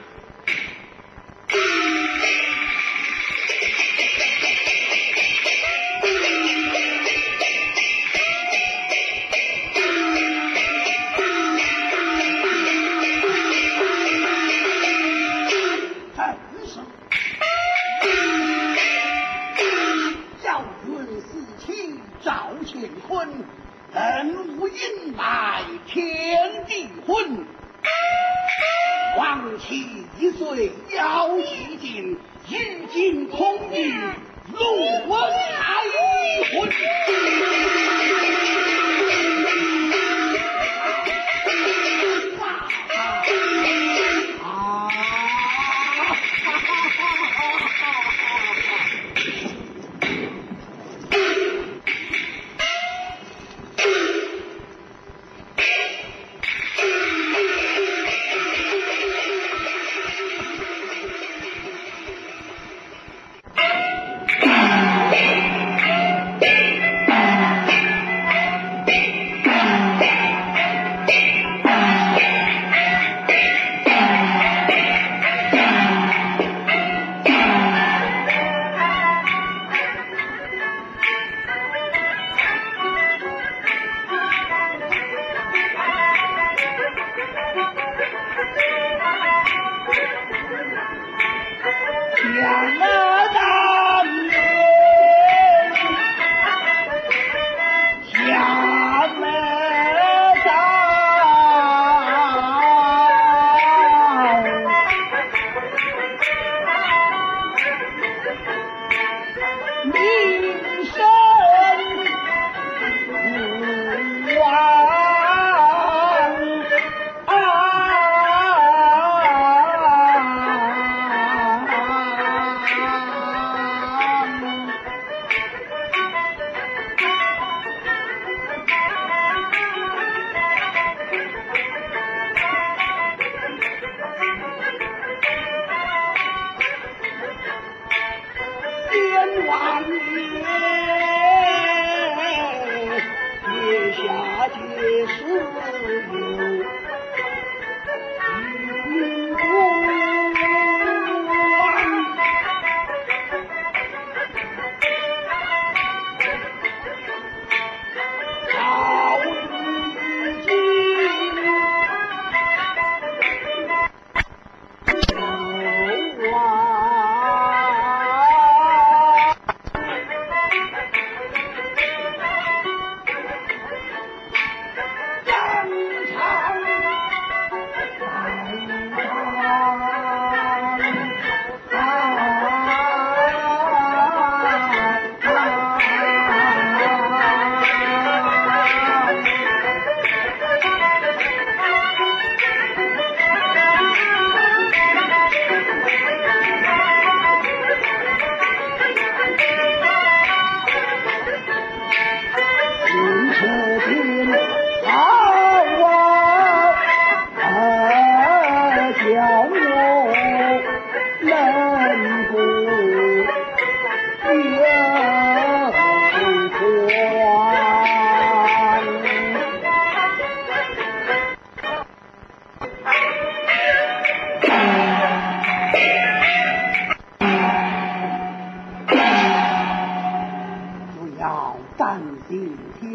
[SPEAKER 1] 人无阴霾，天地昏。王其一岁要气尽，欲尽空余，落开魂。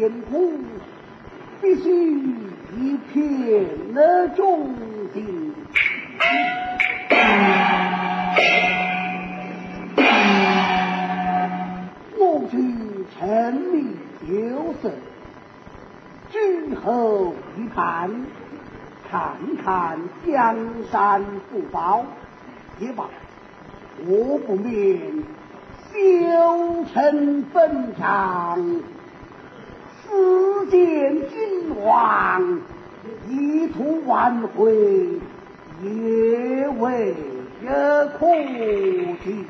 [SPEAKER 1] 艰苦，必须以偏而中的。我去沉迷酒色，居后一看，看看江山福报，也罢，我不免修成本场，私见君王，一图挽回，也为可惜。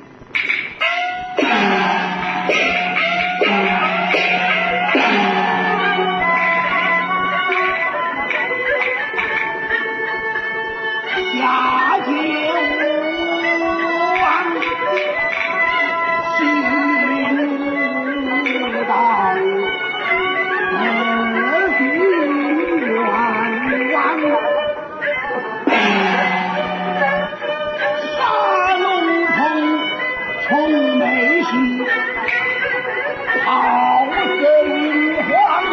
[SPEAKER 1] 下界无王，心道恶心冤枉，杀龙凤从眉心，好神皇。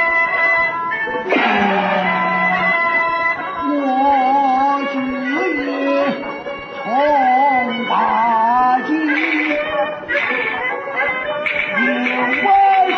[SPEAKER 1] 大计也为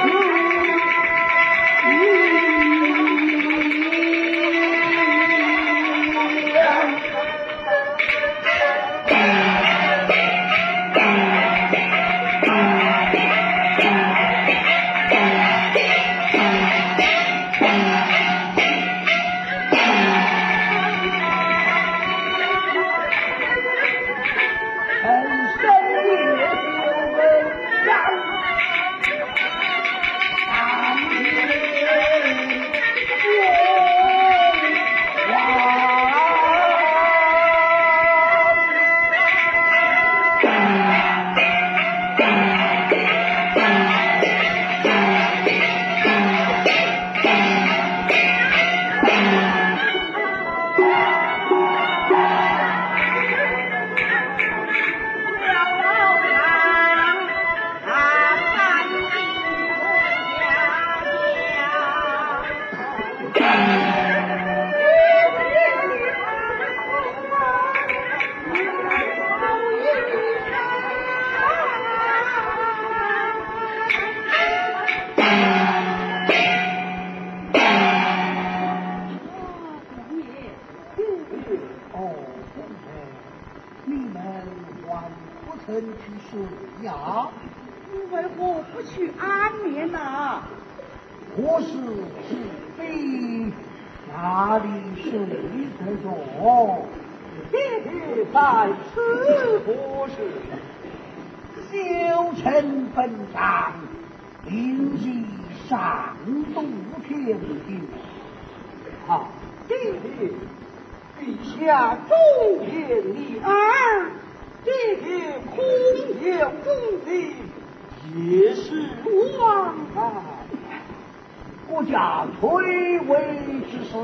[SPEAKER 1] 去睡呀？
[SPEAKER 4] 你为何不去安眠呐？
[SPEAKER 1] 我是是非，哪里睡得着？
[SPEAKER 3] 爹爹在此何事？
[SPEAKER 1] 修成本长，临日上度天庭。
[SPEAKER 3] 啊，爹爹，陛下忠言逆耳。爹爹空有忠心，也是枉然。
[SPEAKER 1] 国家推位之事，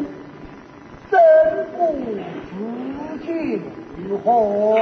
[SPEAKER 1] 怎不自尽乎？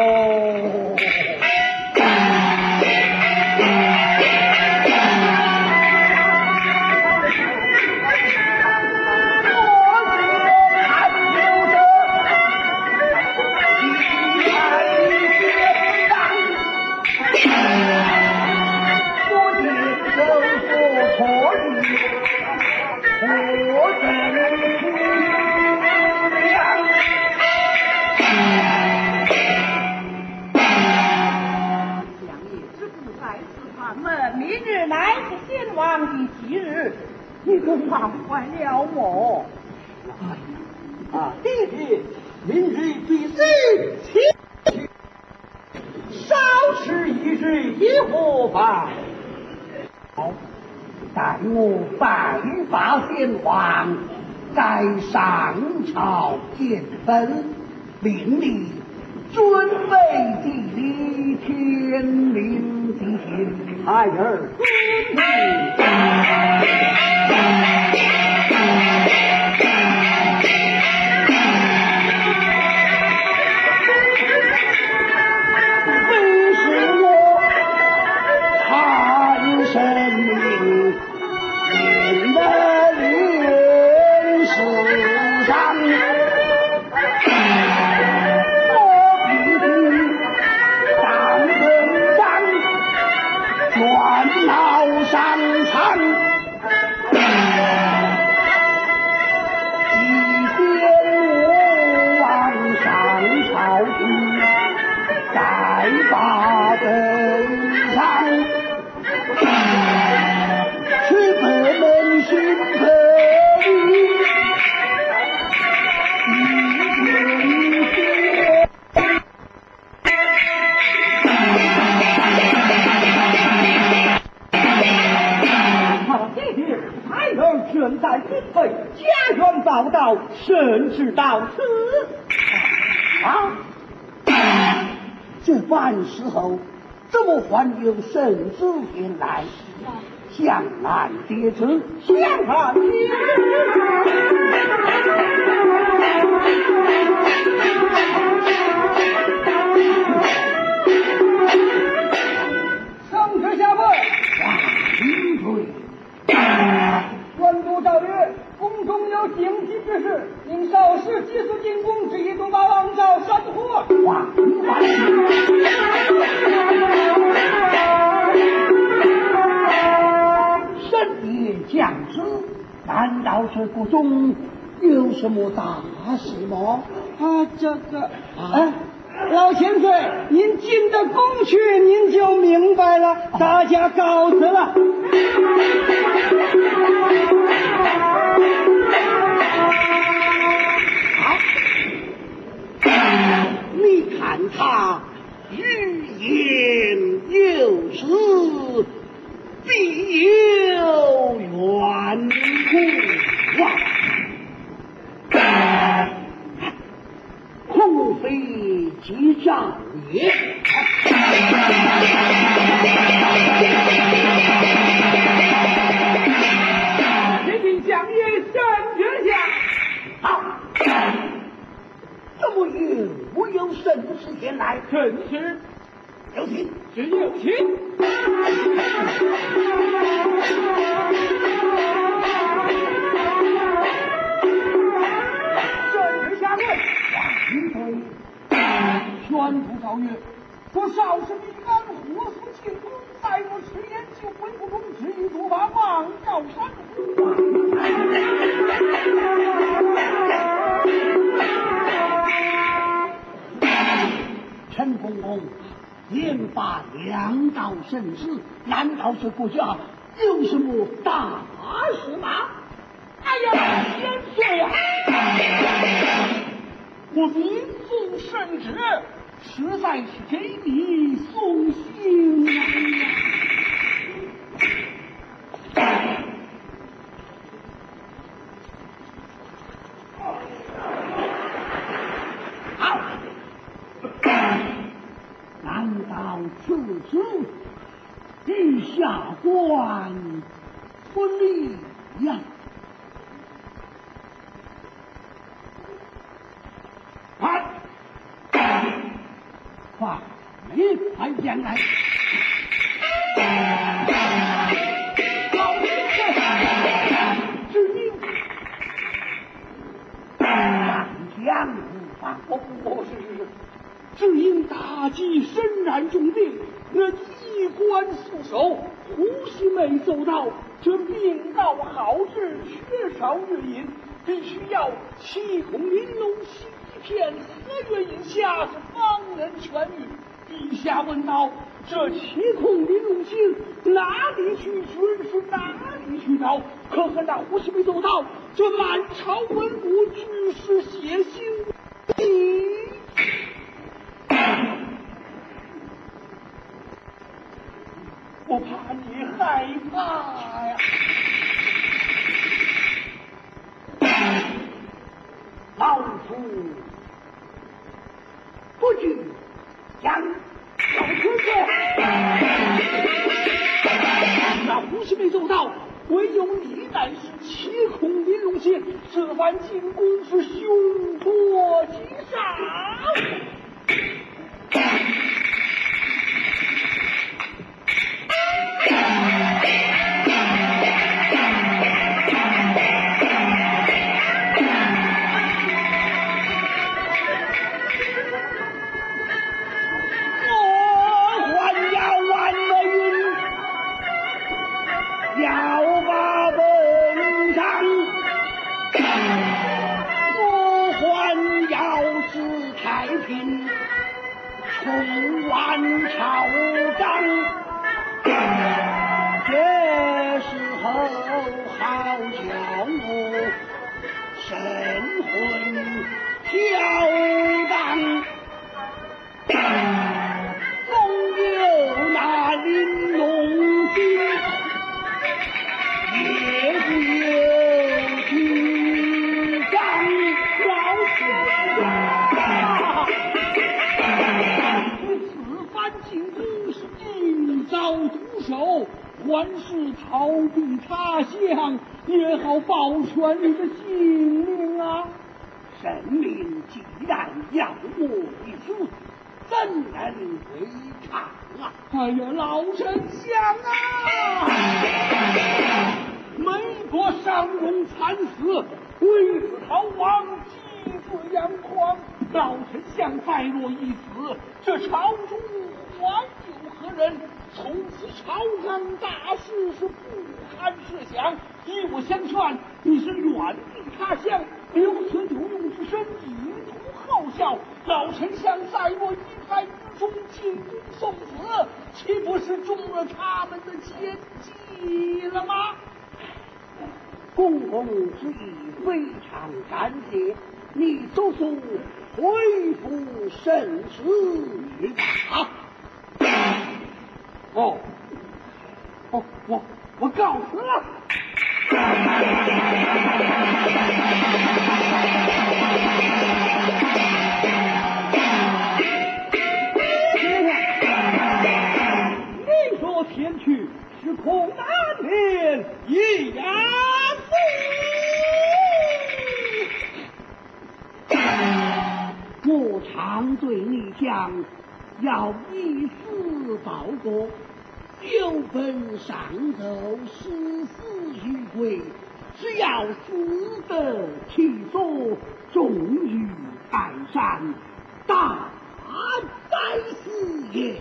[SPEAKER 4] 明日乃是先王的忌日，你恐怕坏了我。
[SPEAKER 3] 啊，爹爹，明日必须前去，少吃一日也何妨？
[SPEAKER 1] 好，待我拜发先王，在上朝见本，令你准备祭礼，天灵地信。
[SPEAKER 3] 孩儿
[SPEAKER 1] 为是我看生命，也子在把登上，却不能寻得你。
[SPEAKER 3] 身在隐退，家园报道，甚至到此
[SPEAKER 1] 啊！这番时候，怎么还有圣旨前来？向南接旨，
[SPEAKER 3] 向南接圣旨下文，
[SPEAKER 1] 隐退。
[SPEAKER 3] 官都诏曰：宫中有紧急之事，因少时急速进宫，只一度把王诏删获。
[SPEAKER 1] 深夜降旨，难道这国中有什么大事吗？
[SPEAKER 3] 这个老千岁，您进得宫去，您就明白了。大家告辞了。
[SPEAKER 1] 你看他欲言又止，必有缘故啊！恐非吉兆也。
[SPEAKER 3] 请听相爷圣旨下。
[SPEAKER 1] 好，怎么又有圣旨前来？
[SPEAKER 3] 圣旨
[SPEAKER 1] 有请，
[SPEAKER 3] 只有请。圣旨下文，宣布诏曰：说少时必安火速进宫，再不迟延就回不中，至于主把王诏删除。
[SPEAKER 1] 陈公公连发两道圣旨，难道这国家有什么大事吗？
[SPEAKER 3] 哎呀，千岁啊！我民送圣旨，实在是给你送信来呀。
[SPEAKER 1] 好，难道此旨与下官不离呀？快，你快将来！老先生，至今江无法。
[SPEAKER 3] 是，只因大计深然重定，人衣冠束手，呼吸没走到，这命到好治，缺少月阴，必须要气孔玲珑洗一片4月以下，是方能痊愈。陛下问道：这气孔玲珑心哪里去寻，是哪里去找？可恨那呼吸没走到，这满朝文武俱是血腥。我怕你害怕呀！
[SPEAKER 1] 老夫不惧将老先生，
[SPEAKER 3] 那呼吸没走到，唯有你乃是气孔玲珑心，这番进攻是凶多吉少。
[SPEAKER 1] 太平冲完朝纲，这时候好叫我神魂飘荡。总有那玲珑精，也不有局长老此番进京是今早毒手，还是逃避他乡，也好保全你的性命啊！神明既然要我一死，怎能违抗啊？哎呀，老丞相啊！美国商容惨死，为子逃亡，击罪杨匡，老丞相再若一死，这朝中还有何人？从此朝纲大事是不堪设想。依我相劝，你是远避他乡，留此有用之身，以图后效。老丞相再若一派之中进宫送死，岂不是中了他们的奸计了吗？公公之意非常感谢，你速速恢复圣旨于吧。我告辞了。你说前去是恐难免一压我常对你讲，要以死报国，有本上奏誓死于归，只要死得其所，终于安山，大哉死也。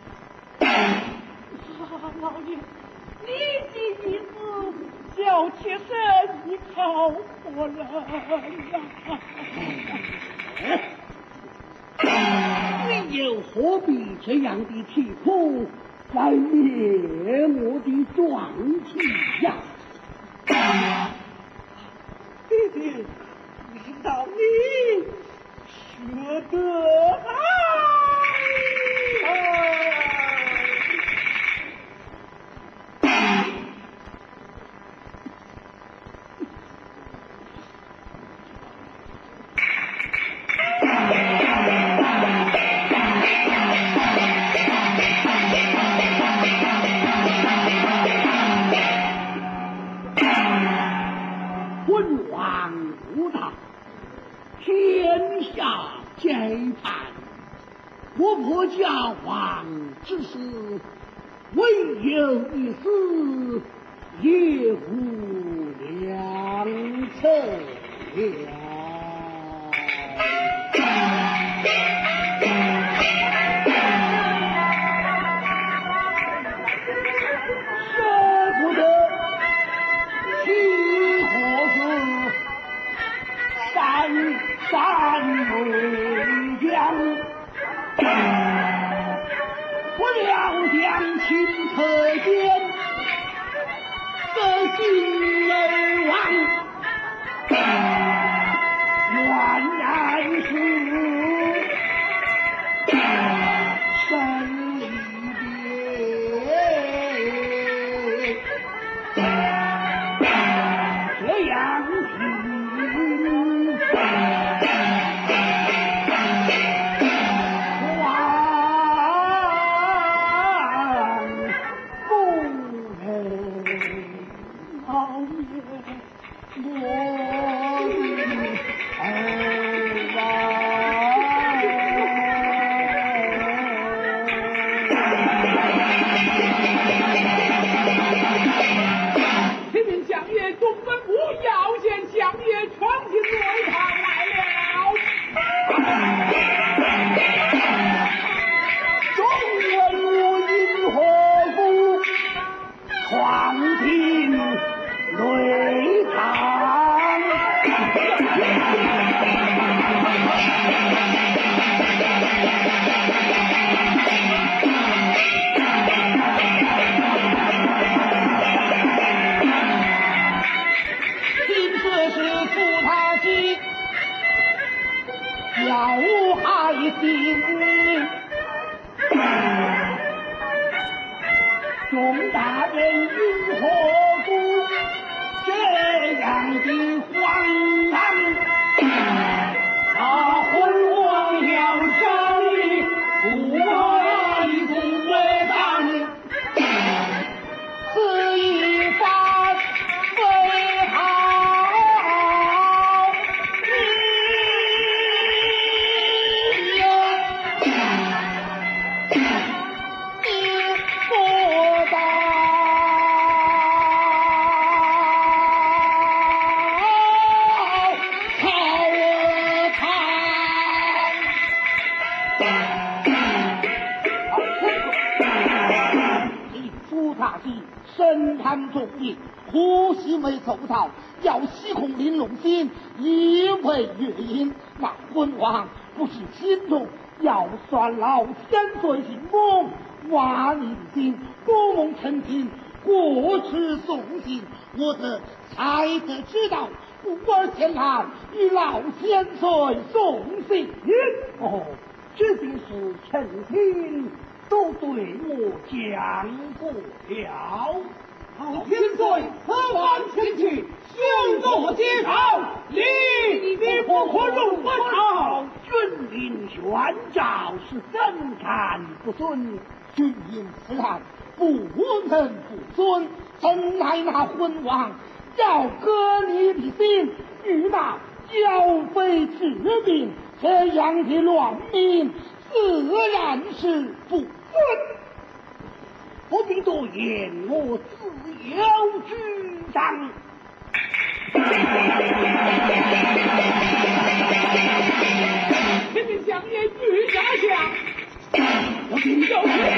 [SPEAKER 4] 老爷，你的意思叫妾身依靠何人
[SPEAKER 1] 你又何必这样的啼哭，来灭我的壮气呀？
[SPEAKER 4] 弟弟，难道你舍得
[SPEAKER 1] 昏王无道，天下皆盼，我破家亡之事，唯有一死，也无良策了。舍不得起火子，山为江，不料将秦可见，得心而亡。原然是生离别，这样听心。众大人因何故这样的荒唐？他昏王要招你，我一同为当。此一番为好你不到。深贪重义，呼吸没奏到，要西控玲珑心，以为乐音。那昏王不是心中要算老千岁行宫，挖你的心，多蒙陈平，过持送信，我的才得知道，故而前来与老千岁送信。哦，这竟是陈平都对我讲过了。
[SPEAKER 2] 老天岁何往前去，休作介绍，你不可入我朝。
[SPEAKER 1] 君临宣诏是怎看不尊？君因此案不能不尊，怎奈那昏王要割你的心，与那交妃之命，这样的乱民自然是不尊。不必多言，我自有主张。
[SPEAKER 2] 请你相爷御驾下，我请教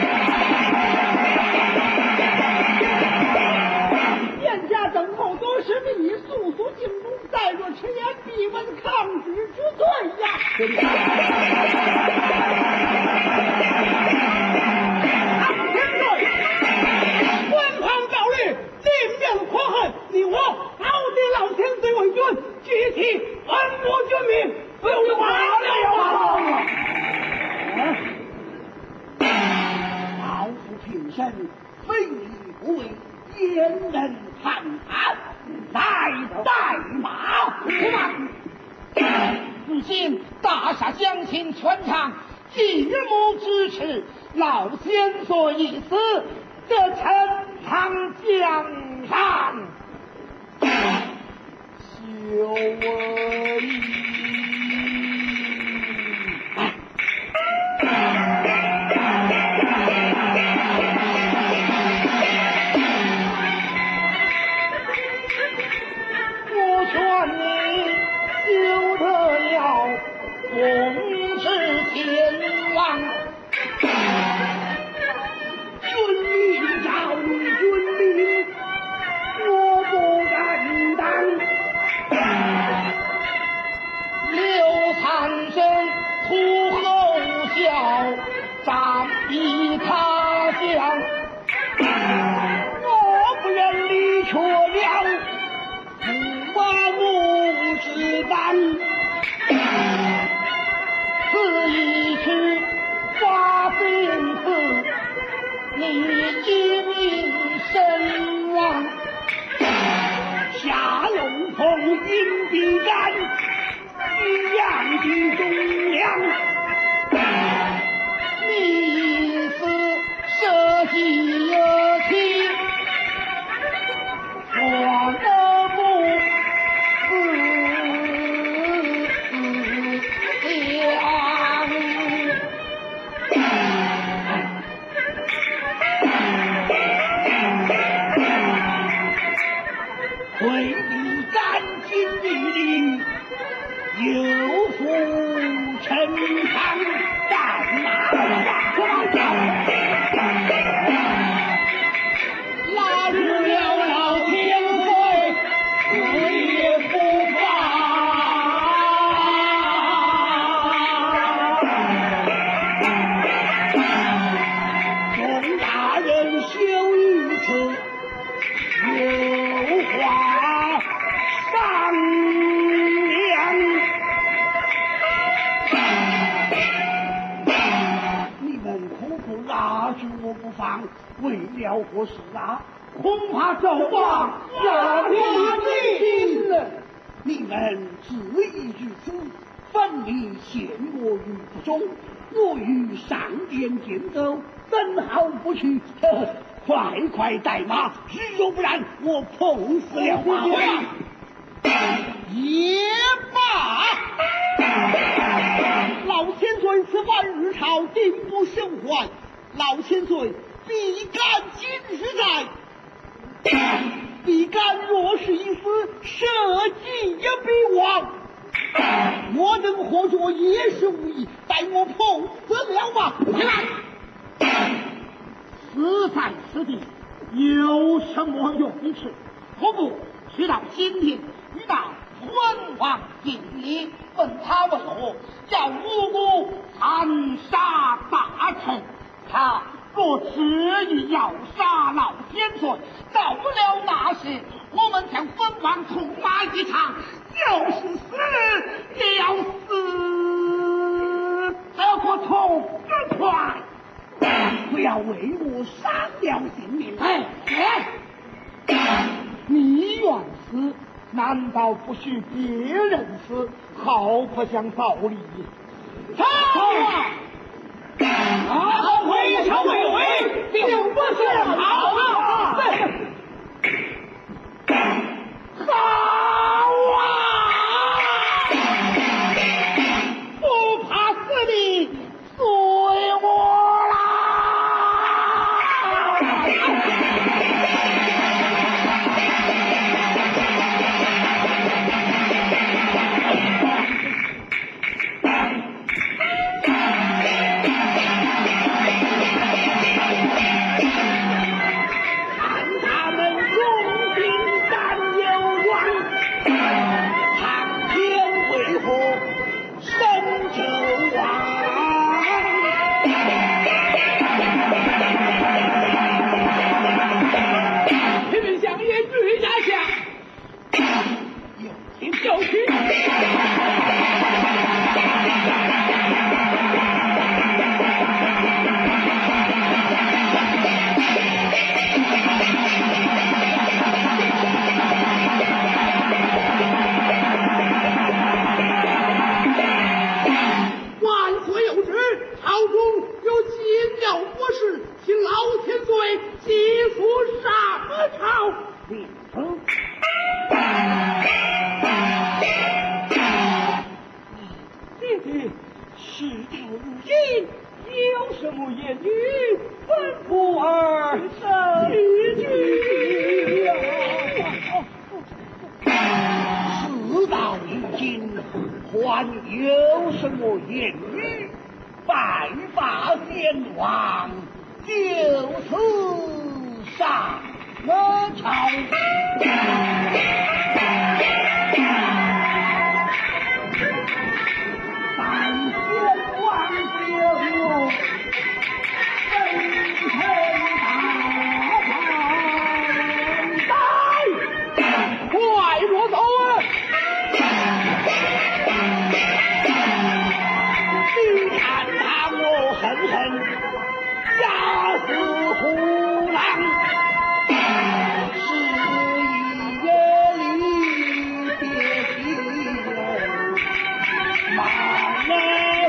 [SPEAKER 4] 殿下等候多时，民以速速进宫，再若迟延，必问抗旨之罪呀！
[SPEAKER 2] 官方诏律，令命可恨，你我好敌老天岁为君，集体恩我君民，不用话了。
[SPEAKER 1] 老夫平生非礼不为，焉能叛叛？来马！如今大厦将倾，全场举目支持，老千岁已死，这陈塘江上休为。我劝你休得了公事天王，君命召君命，我不敢当。 放，为了何事啊？恐怕纣王要天惊了。你们自意如此，分明陷我于不忠。我欲上殿见奏，等候不去。快带马，若不然我碰死了马王。
[SPEAKER 3] 也罢，老千岁此番日朝，定不生还。老千岁必干今日在，必干若是一死，社稷也必亡。我等活着也是无益，待我碰死了吧。起来，死在此地有什么用处？何不去到今天与那昏王敬礼，问他为何叫无辜残杀大臣？他若执意要杀老千岁，到了那时，我们将分王痛骂一场，就是死也要死得过痛之快。
[SPEAKER 1] 不要为我伤了性命。
[SPEAKER 3] 你愿死，难道不许别人死？好不讲道理！
[SPEAKER 9] 为朝为位，就不是好啊！
[SPEAKER 3] 好啊！不怕死的随我啦！
[SPEAKER 1] 还有什么言语？拜罢先王，就此上朝。但先王救我，生辰大快若走啊！你看他我狠狠压死虎狼，是一夜里别情满了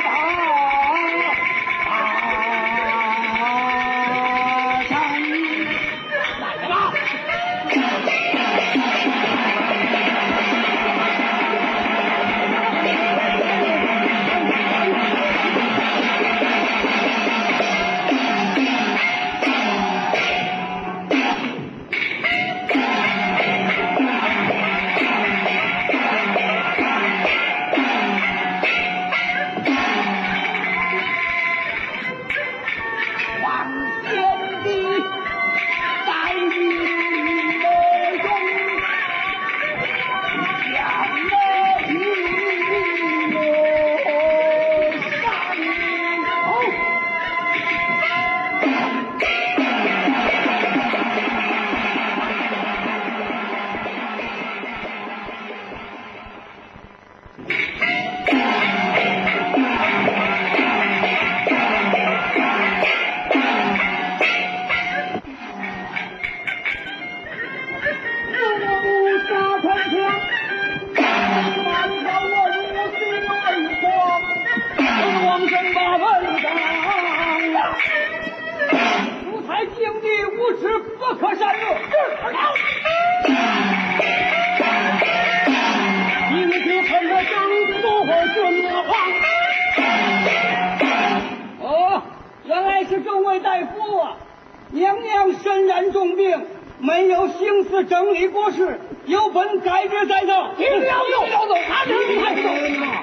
[SPEAKER 2] 乃是众位大夫啊，娘娘身染重病，没有心思整理国事，有本改革在奏。
[SPEAKER 9] 你不要用，他人太重了。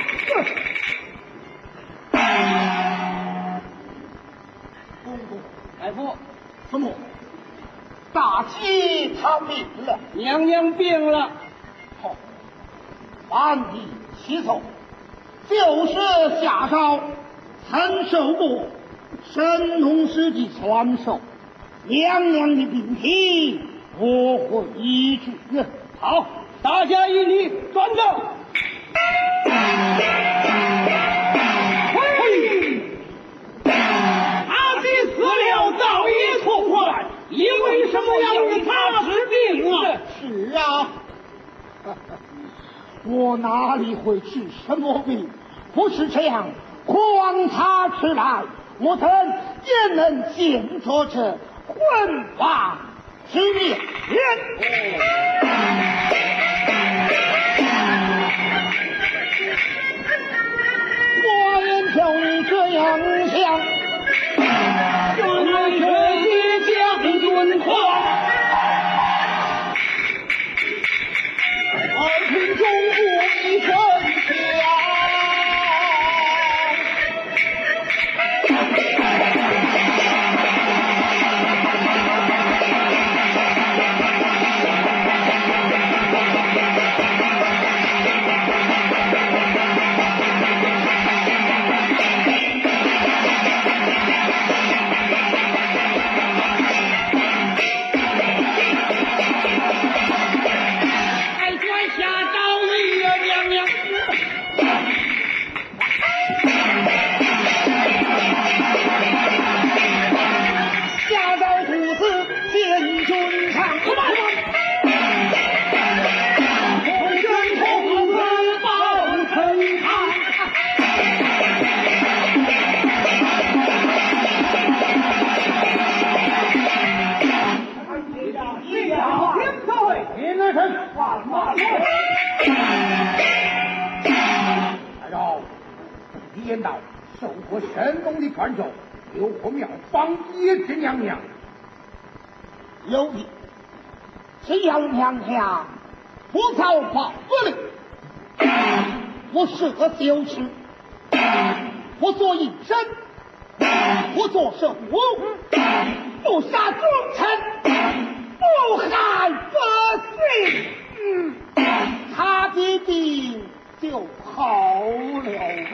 [SPEAKER 2] 大夫，
[SPEAKER 3] 什么？大吉他病了，
[SPEAKER 2] 娘娘病了。
[SPEAKER 3] 好，万里其从，就是下诏，曾受过神农氏的传授，娘娘的病体，我会依据。
[SPEAKER 2] 好，大家一礼，转正。
[SPEAKER 9] 他的死了早已错怪，你为什么要与他治病啊？
[SPEAKER 3] 是啊，我哪里会治什么病？不是这样，光他吃来，我怎也能见着这昏王之面？我人就这样想，
[SPEAKER 9] 原来这些将军狂，
[SPEAKER 3] 二品中我一声响。
[SPEAKER 5] 言道，受过神农的传授，刘火庙方也知娘娘。
[SPEAKER 3] 有理，只要娘娘不遭报不力，我设羞耻，我做隐身，我做守护，不杀忠臣，不害百姓，他的病就好了。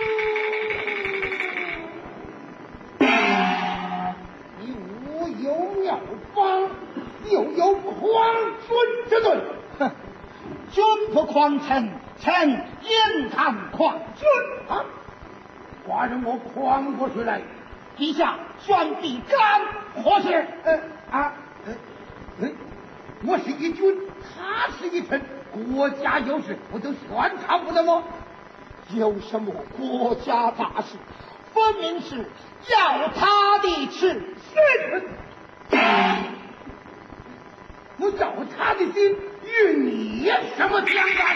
[SPEAKER 5] 你无有妙方，又有匡尊之罪。
[SPEAKER 3] 哼，君不匡臣，臣焉敢匡君？
[SPEAKER 5] 啊！寡人我匡过去来，
[SPEAKER 3] 陛下宣笔干何事？
[SPEAKER 5] 我是一君，他是一臣，国家有事，我就宣他不得吗？
[SPEAKER 3] 有什么国家大事？分明是要他的吃心。
[SPEAKER 5] 我照他的心，与你有什么相干？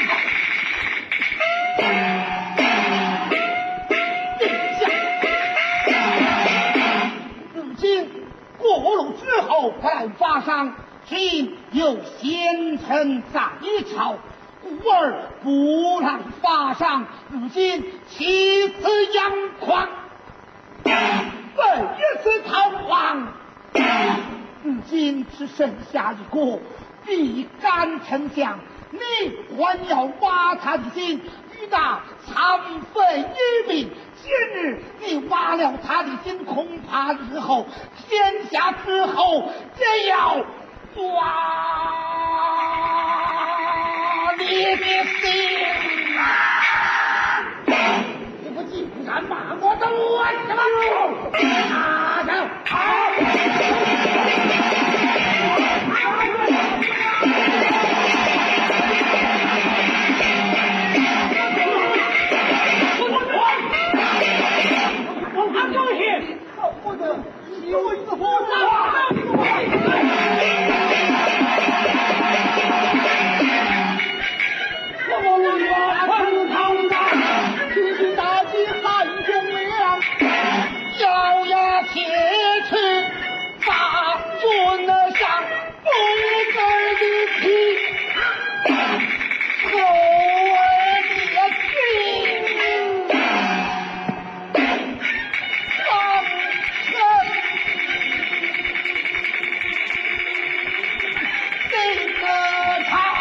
[SPEAKER 3] 如今过路之后不来发丧，只因有贤臣在朝，故而不来发丧。如今其次扬狂，本也是逃亡。如今只剩下一个必干丞相，你还要挖他的心，与他残废一命。今日你挖了他的心，恐怕日后天下之后也要挖你的心啊！
[SPEAKER 5] 你不竟敢骂我的乱什么？拿着！
[SPEAKER 3] 咬牙
[SPEAKER 8] 挟持法尊上不根的皮，后的君王臣这个他。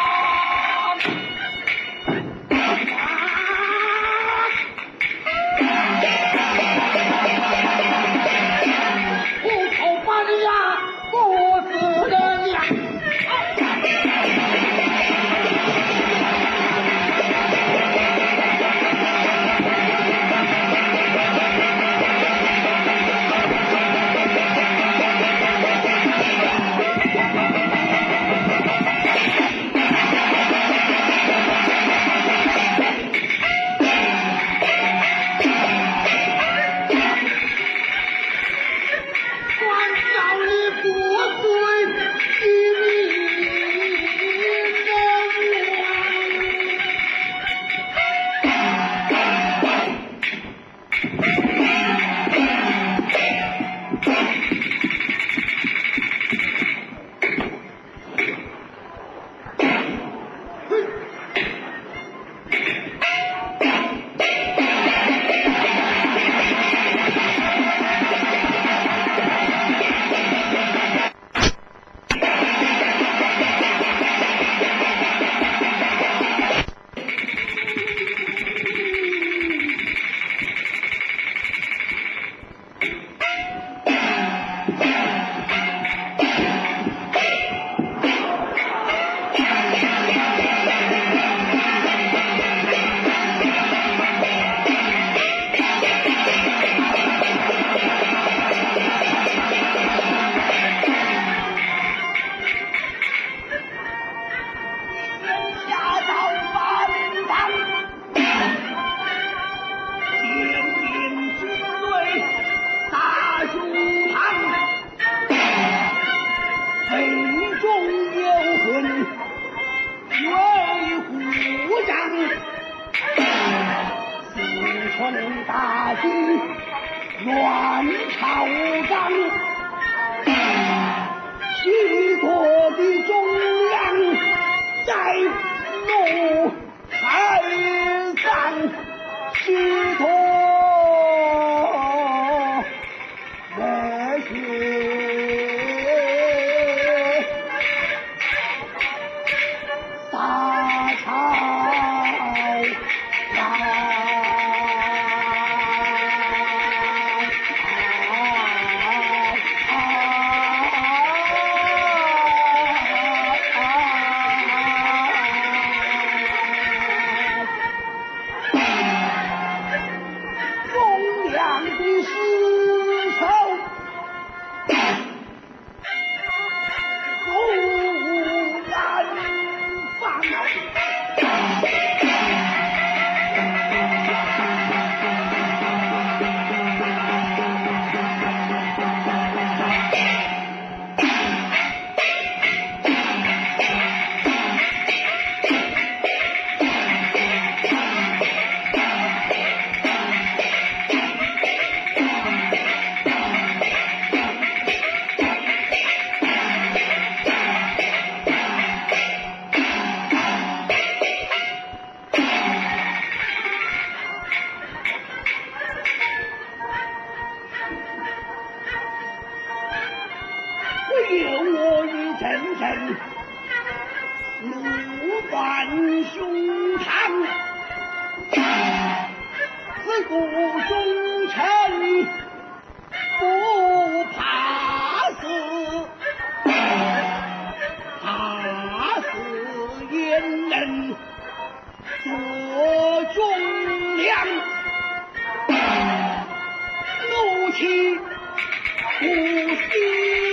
[SPEAKER 8] 大军乱朝纲，许多的忠良在怒海上，许多热血大潮怒犯胸膛，自古忠臣不怕死，怕死阉人做忠良，怒气不息。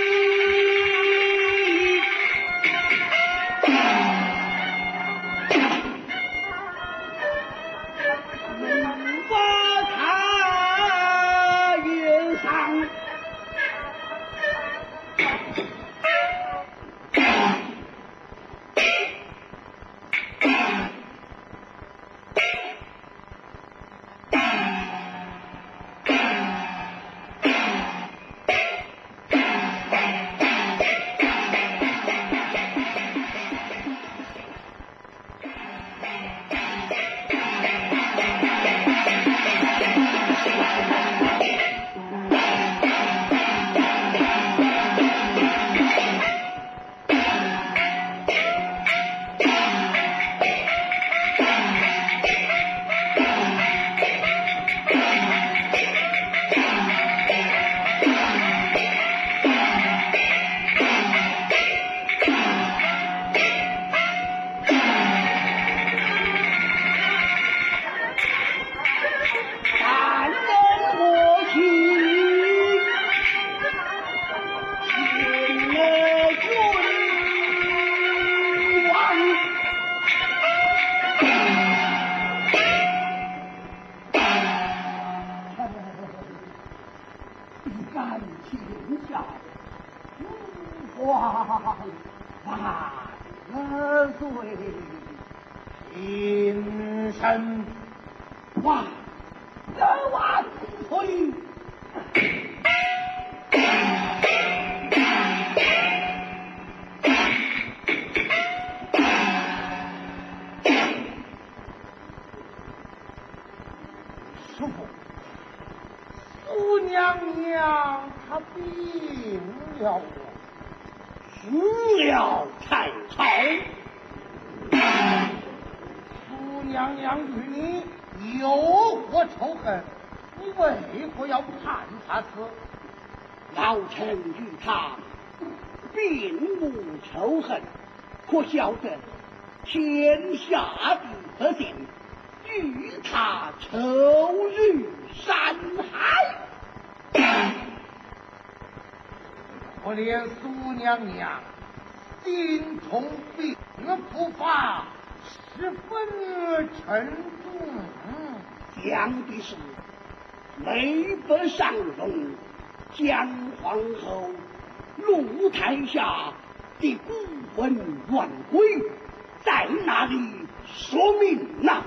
[SPEAKER 1] 敢情下，父皇万岁！
[SPEAKER 5] 平身，
[SPEAKER 1] 万岁！
[SPEAKER 5] 师傅，苏娘娘她病了，
[SPEAKER 1] 死了才好。
[SPEAKER 5] 苏娘娘与你有何仇恨？你为何要判她死？
[SPEAKER 1] 老臣与他并无仇恨，可晓得天下的百姓与他仇于山海。
[SPEAKER 5] 可怜苏娘娘心痛病复发，十分沉重，
[SPEAKER 1] 想必是没法上容姜皇后陆台下的孤魂乱鬼在哪里说明呐？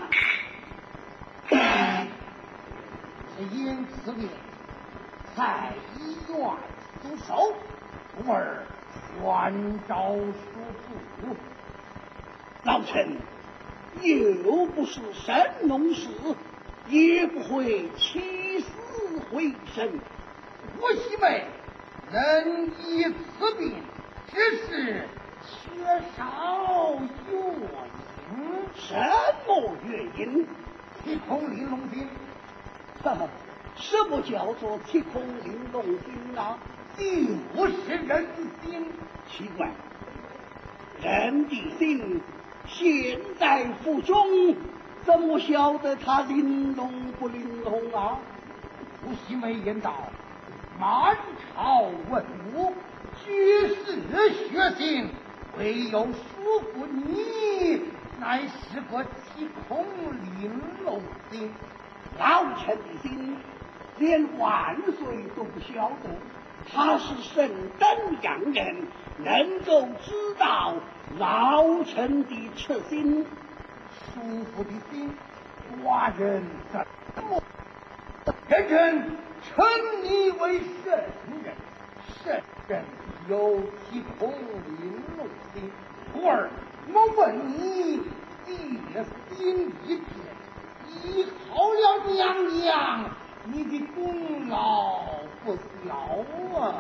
[SPEAKER 5] 只因此病在医院驻守，故而宣召叔父。
[SPEAKER 1] 老臣又不是神农氏，也不会起死回生。
[SPEAKER 5] 我媳妹能医此病，只是缺少原因。
[SPEAKER 1] 什么原因？
[SPEAKER 5] 七孔玲珑心。
[SPEAKER 1] 什么叫做七孔玲珑心啊？
[SPEAKER 5] 就是人心。
[SPEAKER 1] 奇怪，人的心现在腹中，怎么晓得它玲珑不玲珑啊？
[SPEAKER 5] 我媳妹言道，满朝文武举世血性，唯有叔父你乃是个七孔玲珑心。
[SPEAKER 1] 老臣的心连万岁都不晓得，他是神等样人，能够知道老臣的痴心。
[SPEAKER 5] 叔父的心，寡人怎么？人称你为圣人，圣人有七孔玲珑心，故而我问你，一心一片，医好了娘娘，你的功劳不小啊！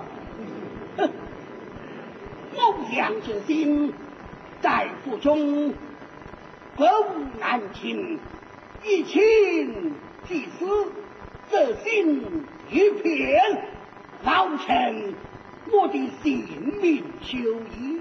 [SPEAKER 1] 某两之心在腹中，不无难情，一情即死，这心一片，老臣我的性命休矣。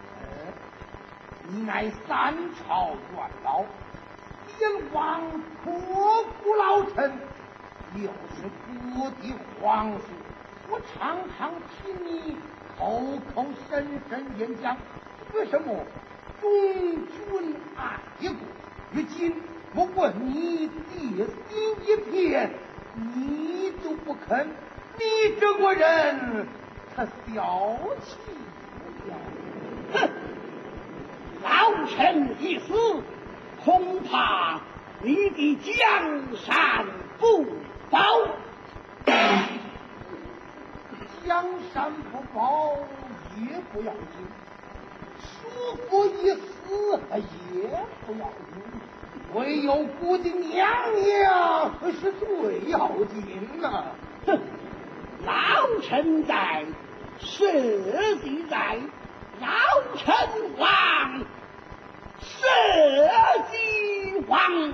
[SPEAKER 5] 你乃三朝元老，先王托付老臣，又是国的皇叔，我常常听你口口声声演讲，为什么忠君爱国？如今我问你地心一片，你都不肯，你这个人他小气不小。
[SPEAKER 1] 哼！老臣一死，恐怕你的江山不保。
[SPEAKER 5] 江山不保也不要紧，叔父一死也不要紧，唯有我的娘娘是最要紧呐！
[SPEAKER 1] 哼！老臣在，社稷在，老臣亡，社稷亡。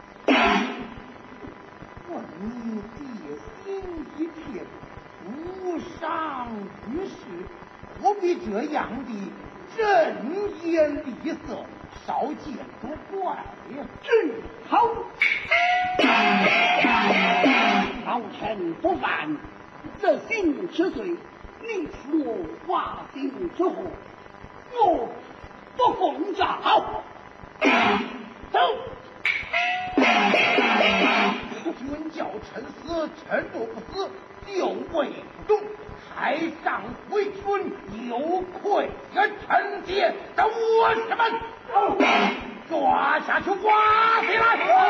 [SPEAKER 5] 问你地心一片，无上于世，我比这样的正颜厉色少见多怪呀！
[SPEAKER 1] 好，老臣不犯这心之罪，你赐我化心之祸，我不奉诏。走。
[SPEAKER 5] 君叫臣死，臣若不死，
[SPEAKER 7] 六位不忠，海上为君，有愧于臣节的我士们，抓下去挖起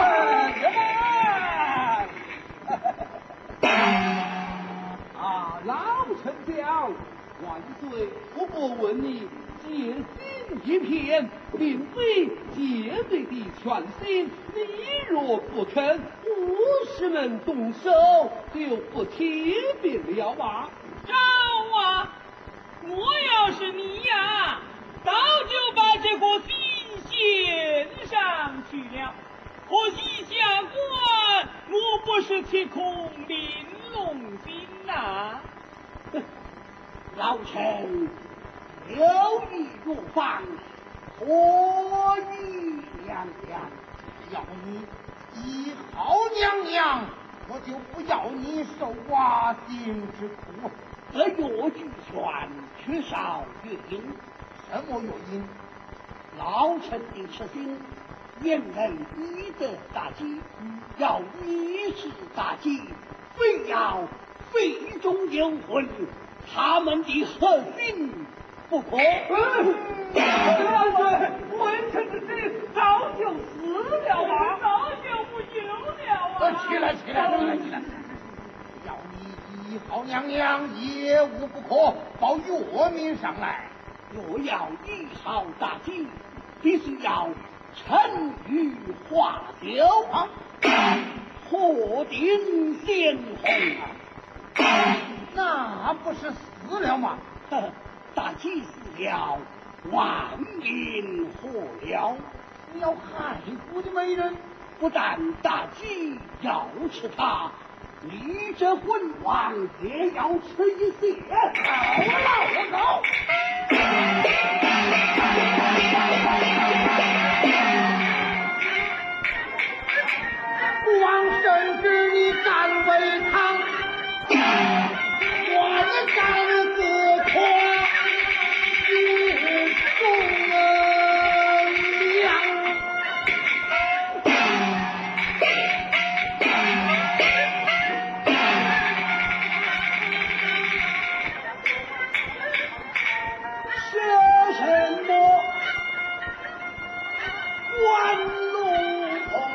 [SPEAKER 7] 来！
[SPEAKER 2] 啊，老丞相，万岁！我不问你戒心一片，并非戒罪的全心。你若不肯，武士们动手就不听命了啊！
[SPEAKER 9] 赵啊，我要是你呀，早就把这个信献上去了。可惜下官我不是铁孔明龙心呐。
[SPEAKER 1] 老臣有意入访，何以娘娘？
[SPEAKER 7] 要你依好娘娘，我就不要你受挖心之苦。
[SPEAKER 1] 而若俱全，缺少原因。
[SPEAKER 7] 什么原因？
[SPEAKER 1] 老臣的痴心，言能以得大计，要以示大计，非要非中有魂，他们的核心不可。
[SPEAKER 9] 老孙，文臣之妻早就死了啊，早就不有了啊！
[SPEAKER 7] 起来！要你依好娘娘，也无不可。报岳民上来，
[SPEAKER 1] 若要依好大计，必须要沉鱼化酒，破顶先红。
[SPEAKER 7] 那不是死了吗？
[SPEAKER 1] 大计死了，万民何了？
[SPEAKER 7] 你要害苦的美人，
[SPEAKER 1] 不但大计要吃他，你这昏王也要吃一些。
[SPEAKER 7] 好！王甚至你敢违抗，我敢自夸于众良。
[SPEAKER 1] 说什么关龙凤？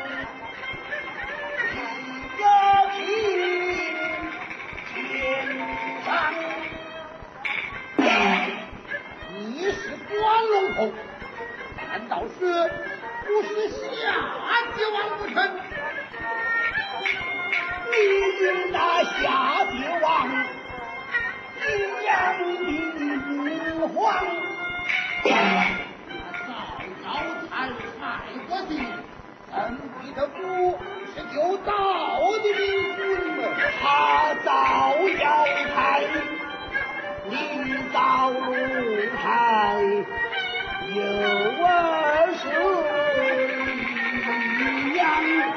[SPEAKER 7] 你是关龙头，难道是不是下界王不成？
[SPEAKER 1] 你与那下界王一样的女皇，
[SPEAKER 7] 早才害过的，怎比得不是有道的明君？
[SPEAKER 1] 他早要开，你早入台，有我是一样。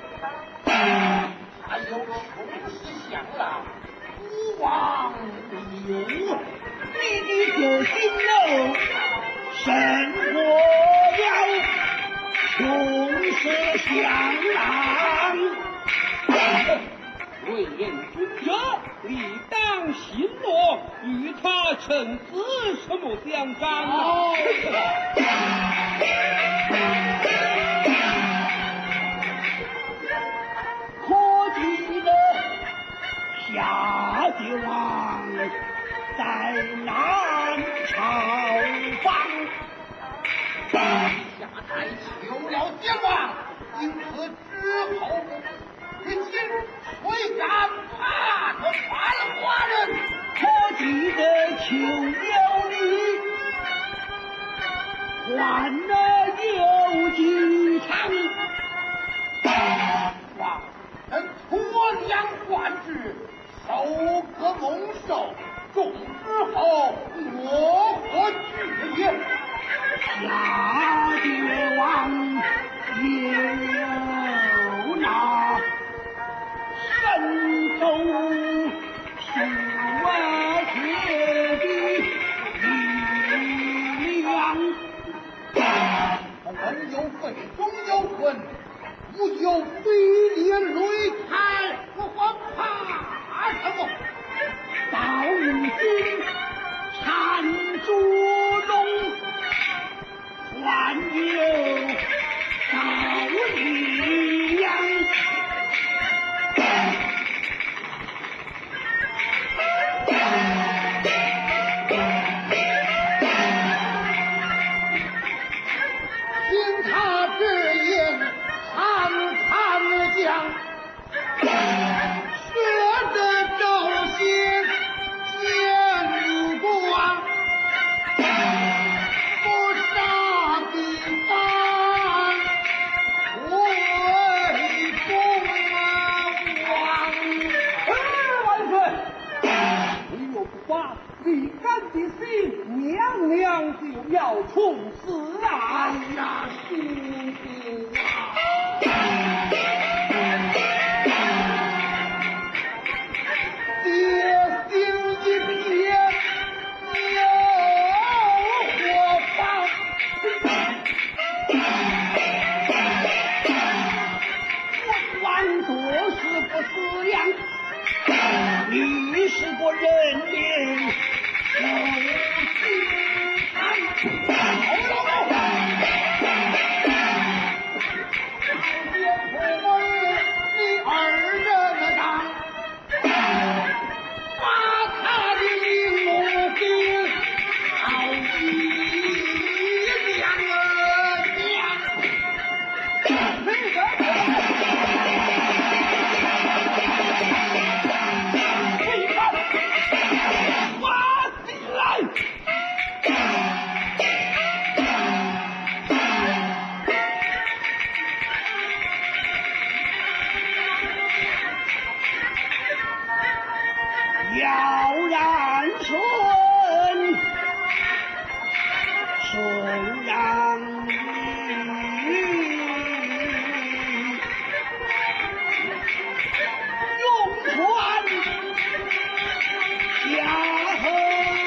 [SPEAKER 7] 还有穷西乡郎，孤王有，
[SPEAKER 1] 你的这心肉胜过了穷是乡郎。
[SPEAKER 2] 为人君者，理当行诺，与他臣子什么相干啊？
[SPEAKER 1] 可记得下界王在南朝访，
[SPEAKER 7] 下台求了天王，因此之后如今谁敢怕他犯华人？
[SPEAKER 1] 可记得求有你，换了有几场。
[SPEAKER 7] 王臣脱粮换质，收割丰收，种之后我何惧也？
[SPEAKER 1] 下界王也有那神州是我铁的力量。
[SPEAKER 7] 文有废，中有魂，武有飞裂擂台，我怕什么？
[SPEAKER 2] 捉弄，还有道理呀。
[SPEAKER 5] 听他这言长长讲，学得赵先见光，不杀地方为公王。
[SPEAKER 2] 万岁！你若不发立干的心，娘娘就要处死啊！
[SPEAKER 5] 哎呀，叔父啊！爹心一撇，有何妨？
[SPEAKER 2] 王做事不思量，你是个人命，有心看。
[SPEAKER 5] 爹不为你二人当，把他的灵母给好一两
[SPEAKER 2] 挖进来！要让顺让你，永传家后。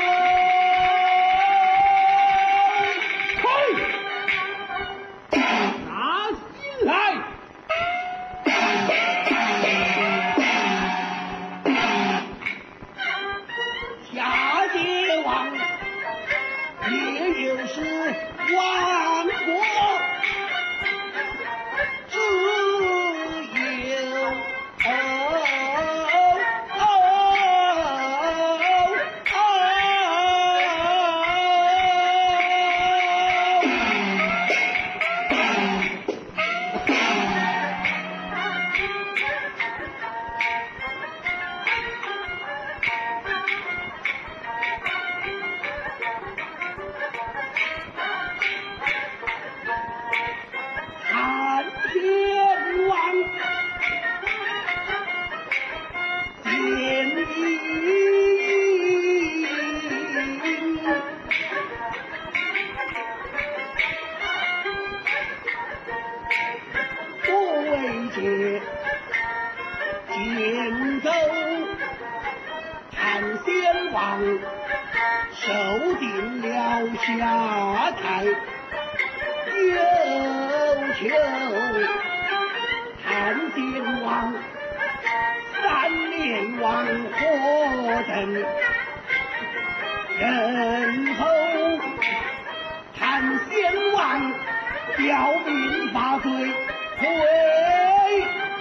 [SPEAKER 2] 嘿，拿进来！下界王也就是亡国，只有汉天王建议，我为借剑州汉先王受定了下台，有求汉先王3年王何等，然后汉先王调兵伐罪回，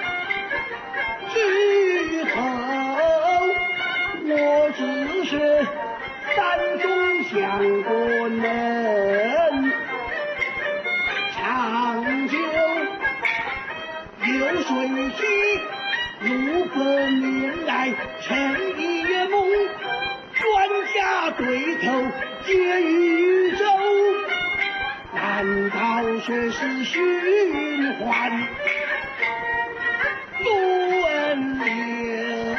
[SPEAKER 2] 之后我只是山中相国能长久，有水去600年来成一梦，专家对头皆宇宙，难道说是循环轮流？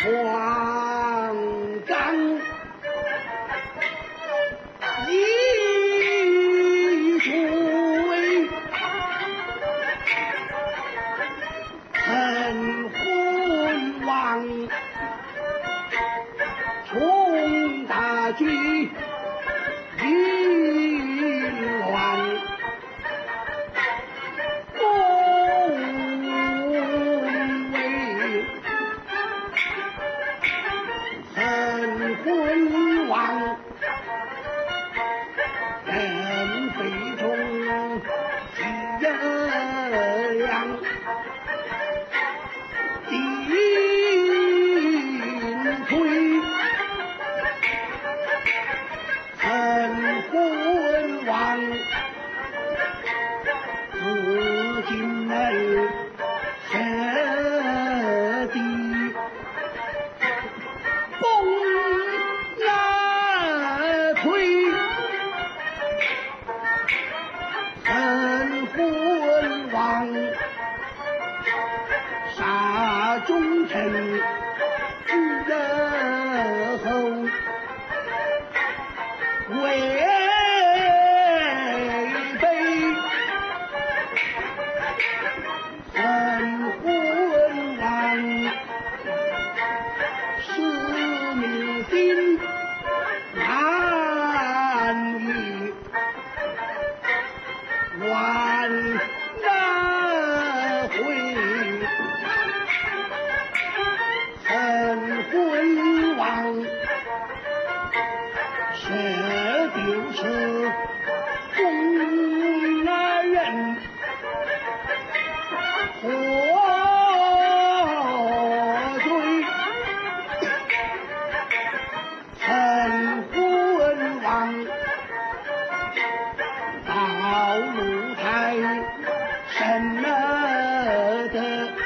[SPEAKER 1] 皇纲一水，陈昏王穷大局一乱，宫闱陈昏王人非中喜人良，进退陈昏王自进门设地崩南推，陈昏王杀忠臣之人后，为非陈昏王是民心难移，万难回。陈昏王设定是公人何罪？陈昏王到露台什么的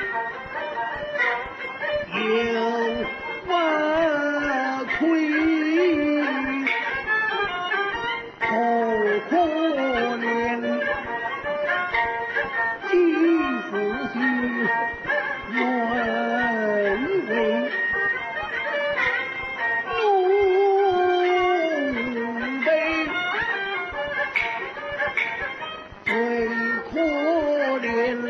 [SPEAKER 1] 有我亏，可可怜几时许沦为奴婢，最可怜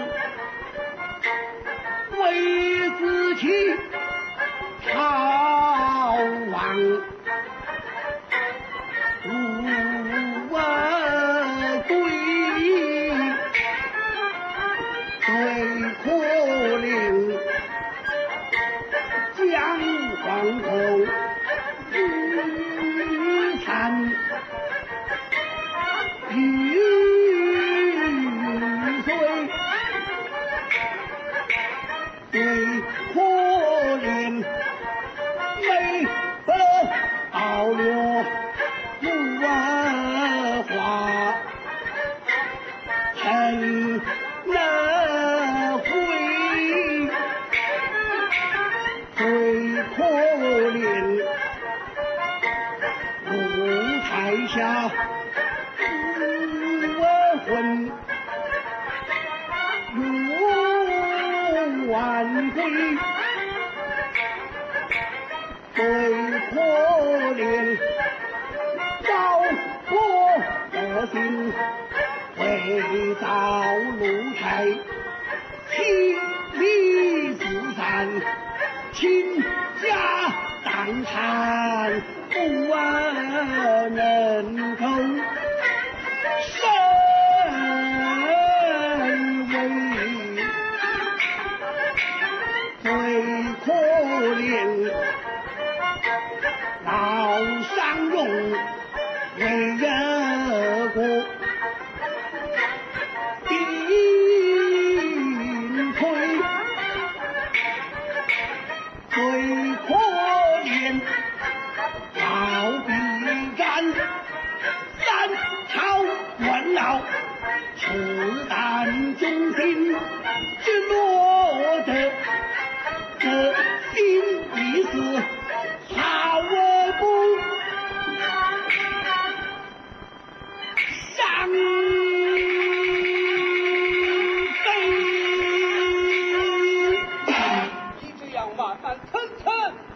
[SPEAKER 1] 为自己逃亡无归，最可怜姜黄头日产玉碎，最可怜没得到了木花陈能回，最可怜路台下我魂如万归，最可怜遭我的心为造路台妻离子散，倾家荡产不能够身为，最可怜老伤用为人过病退，最可怜老必干三朝元老赤胆忠心之落得这心已死好我不伤悲，
[SPEAKER 2] 你这样慢慢层层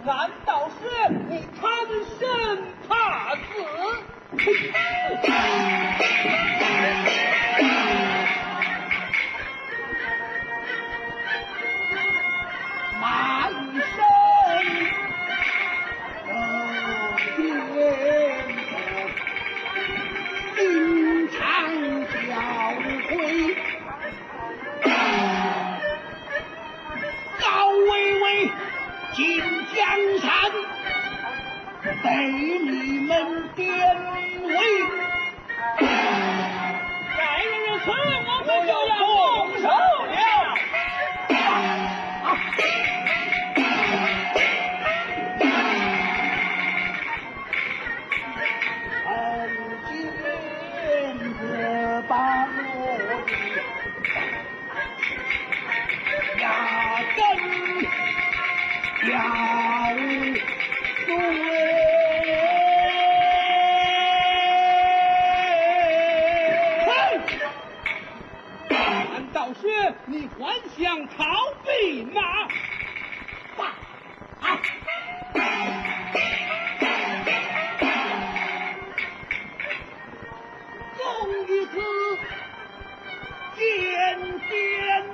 [SPEAKER 2] 难道是你幻想逃避吗？
[SPEAKER 3] 终于是见见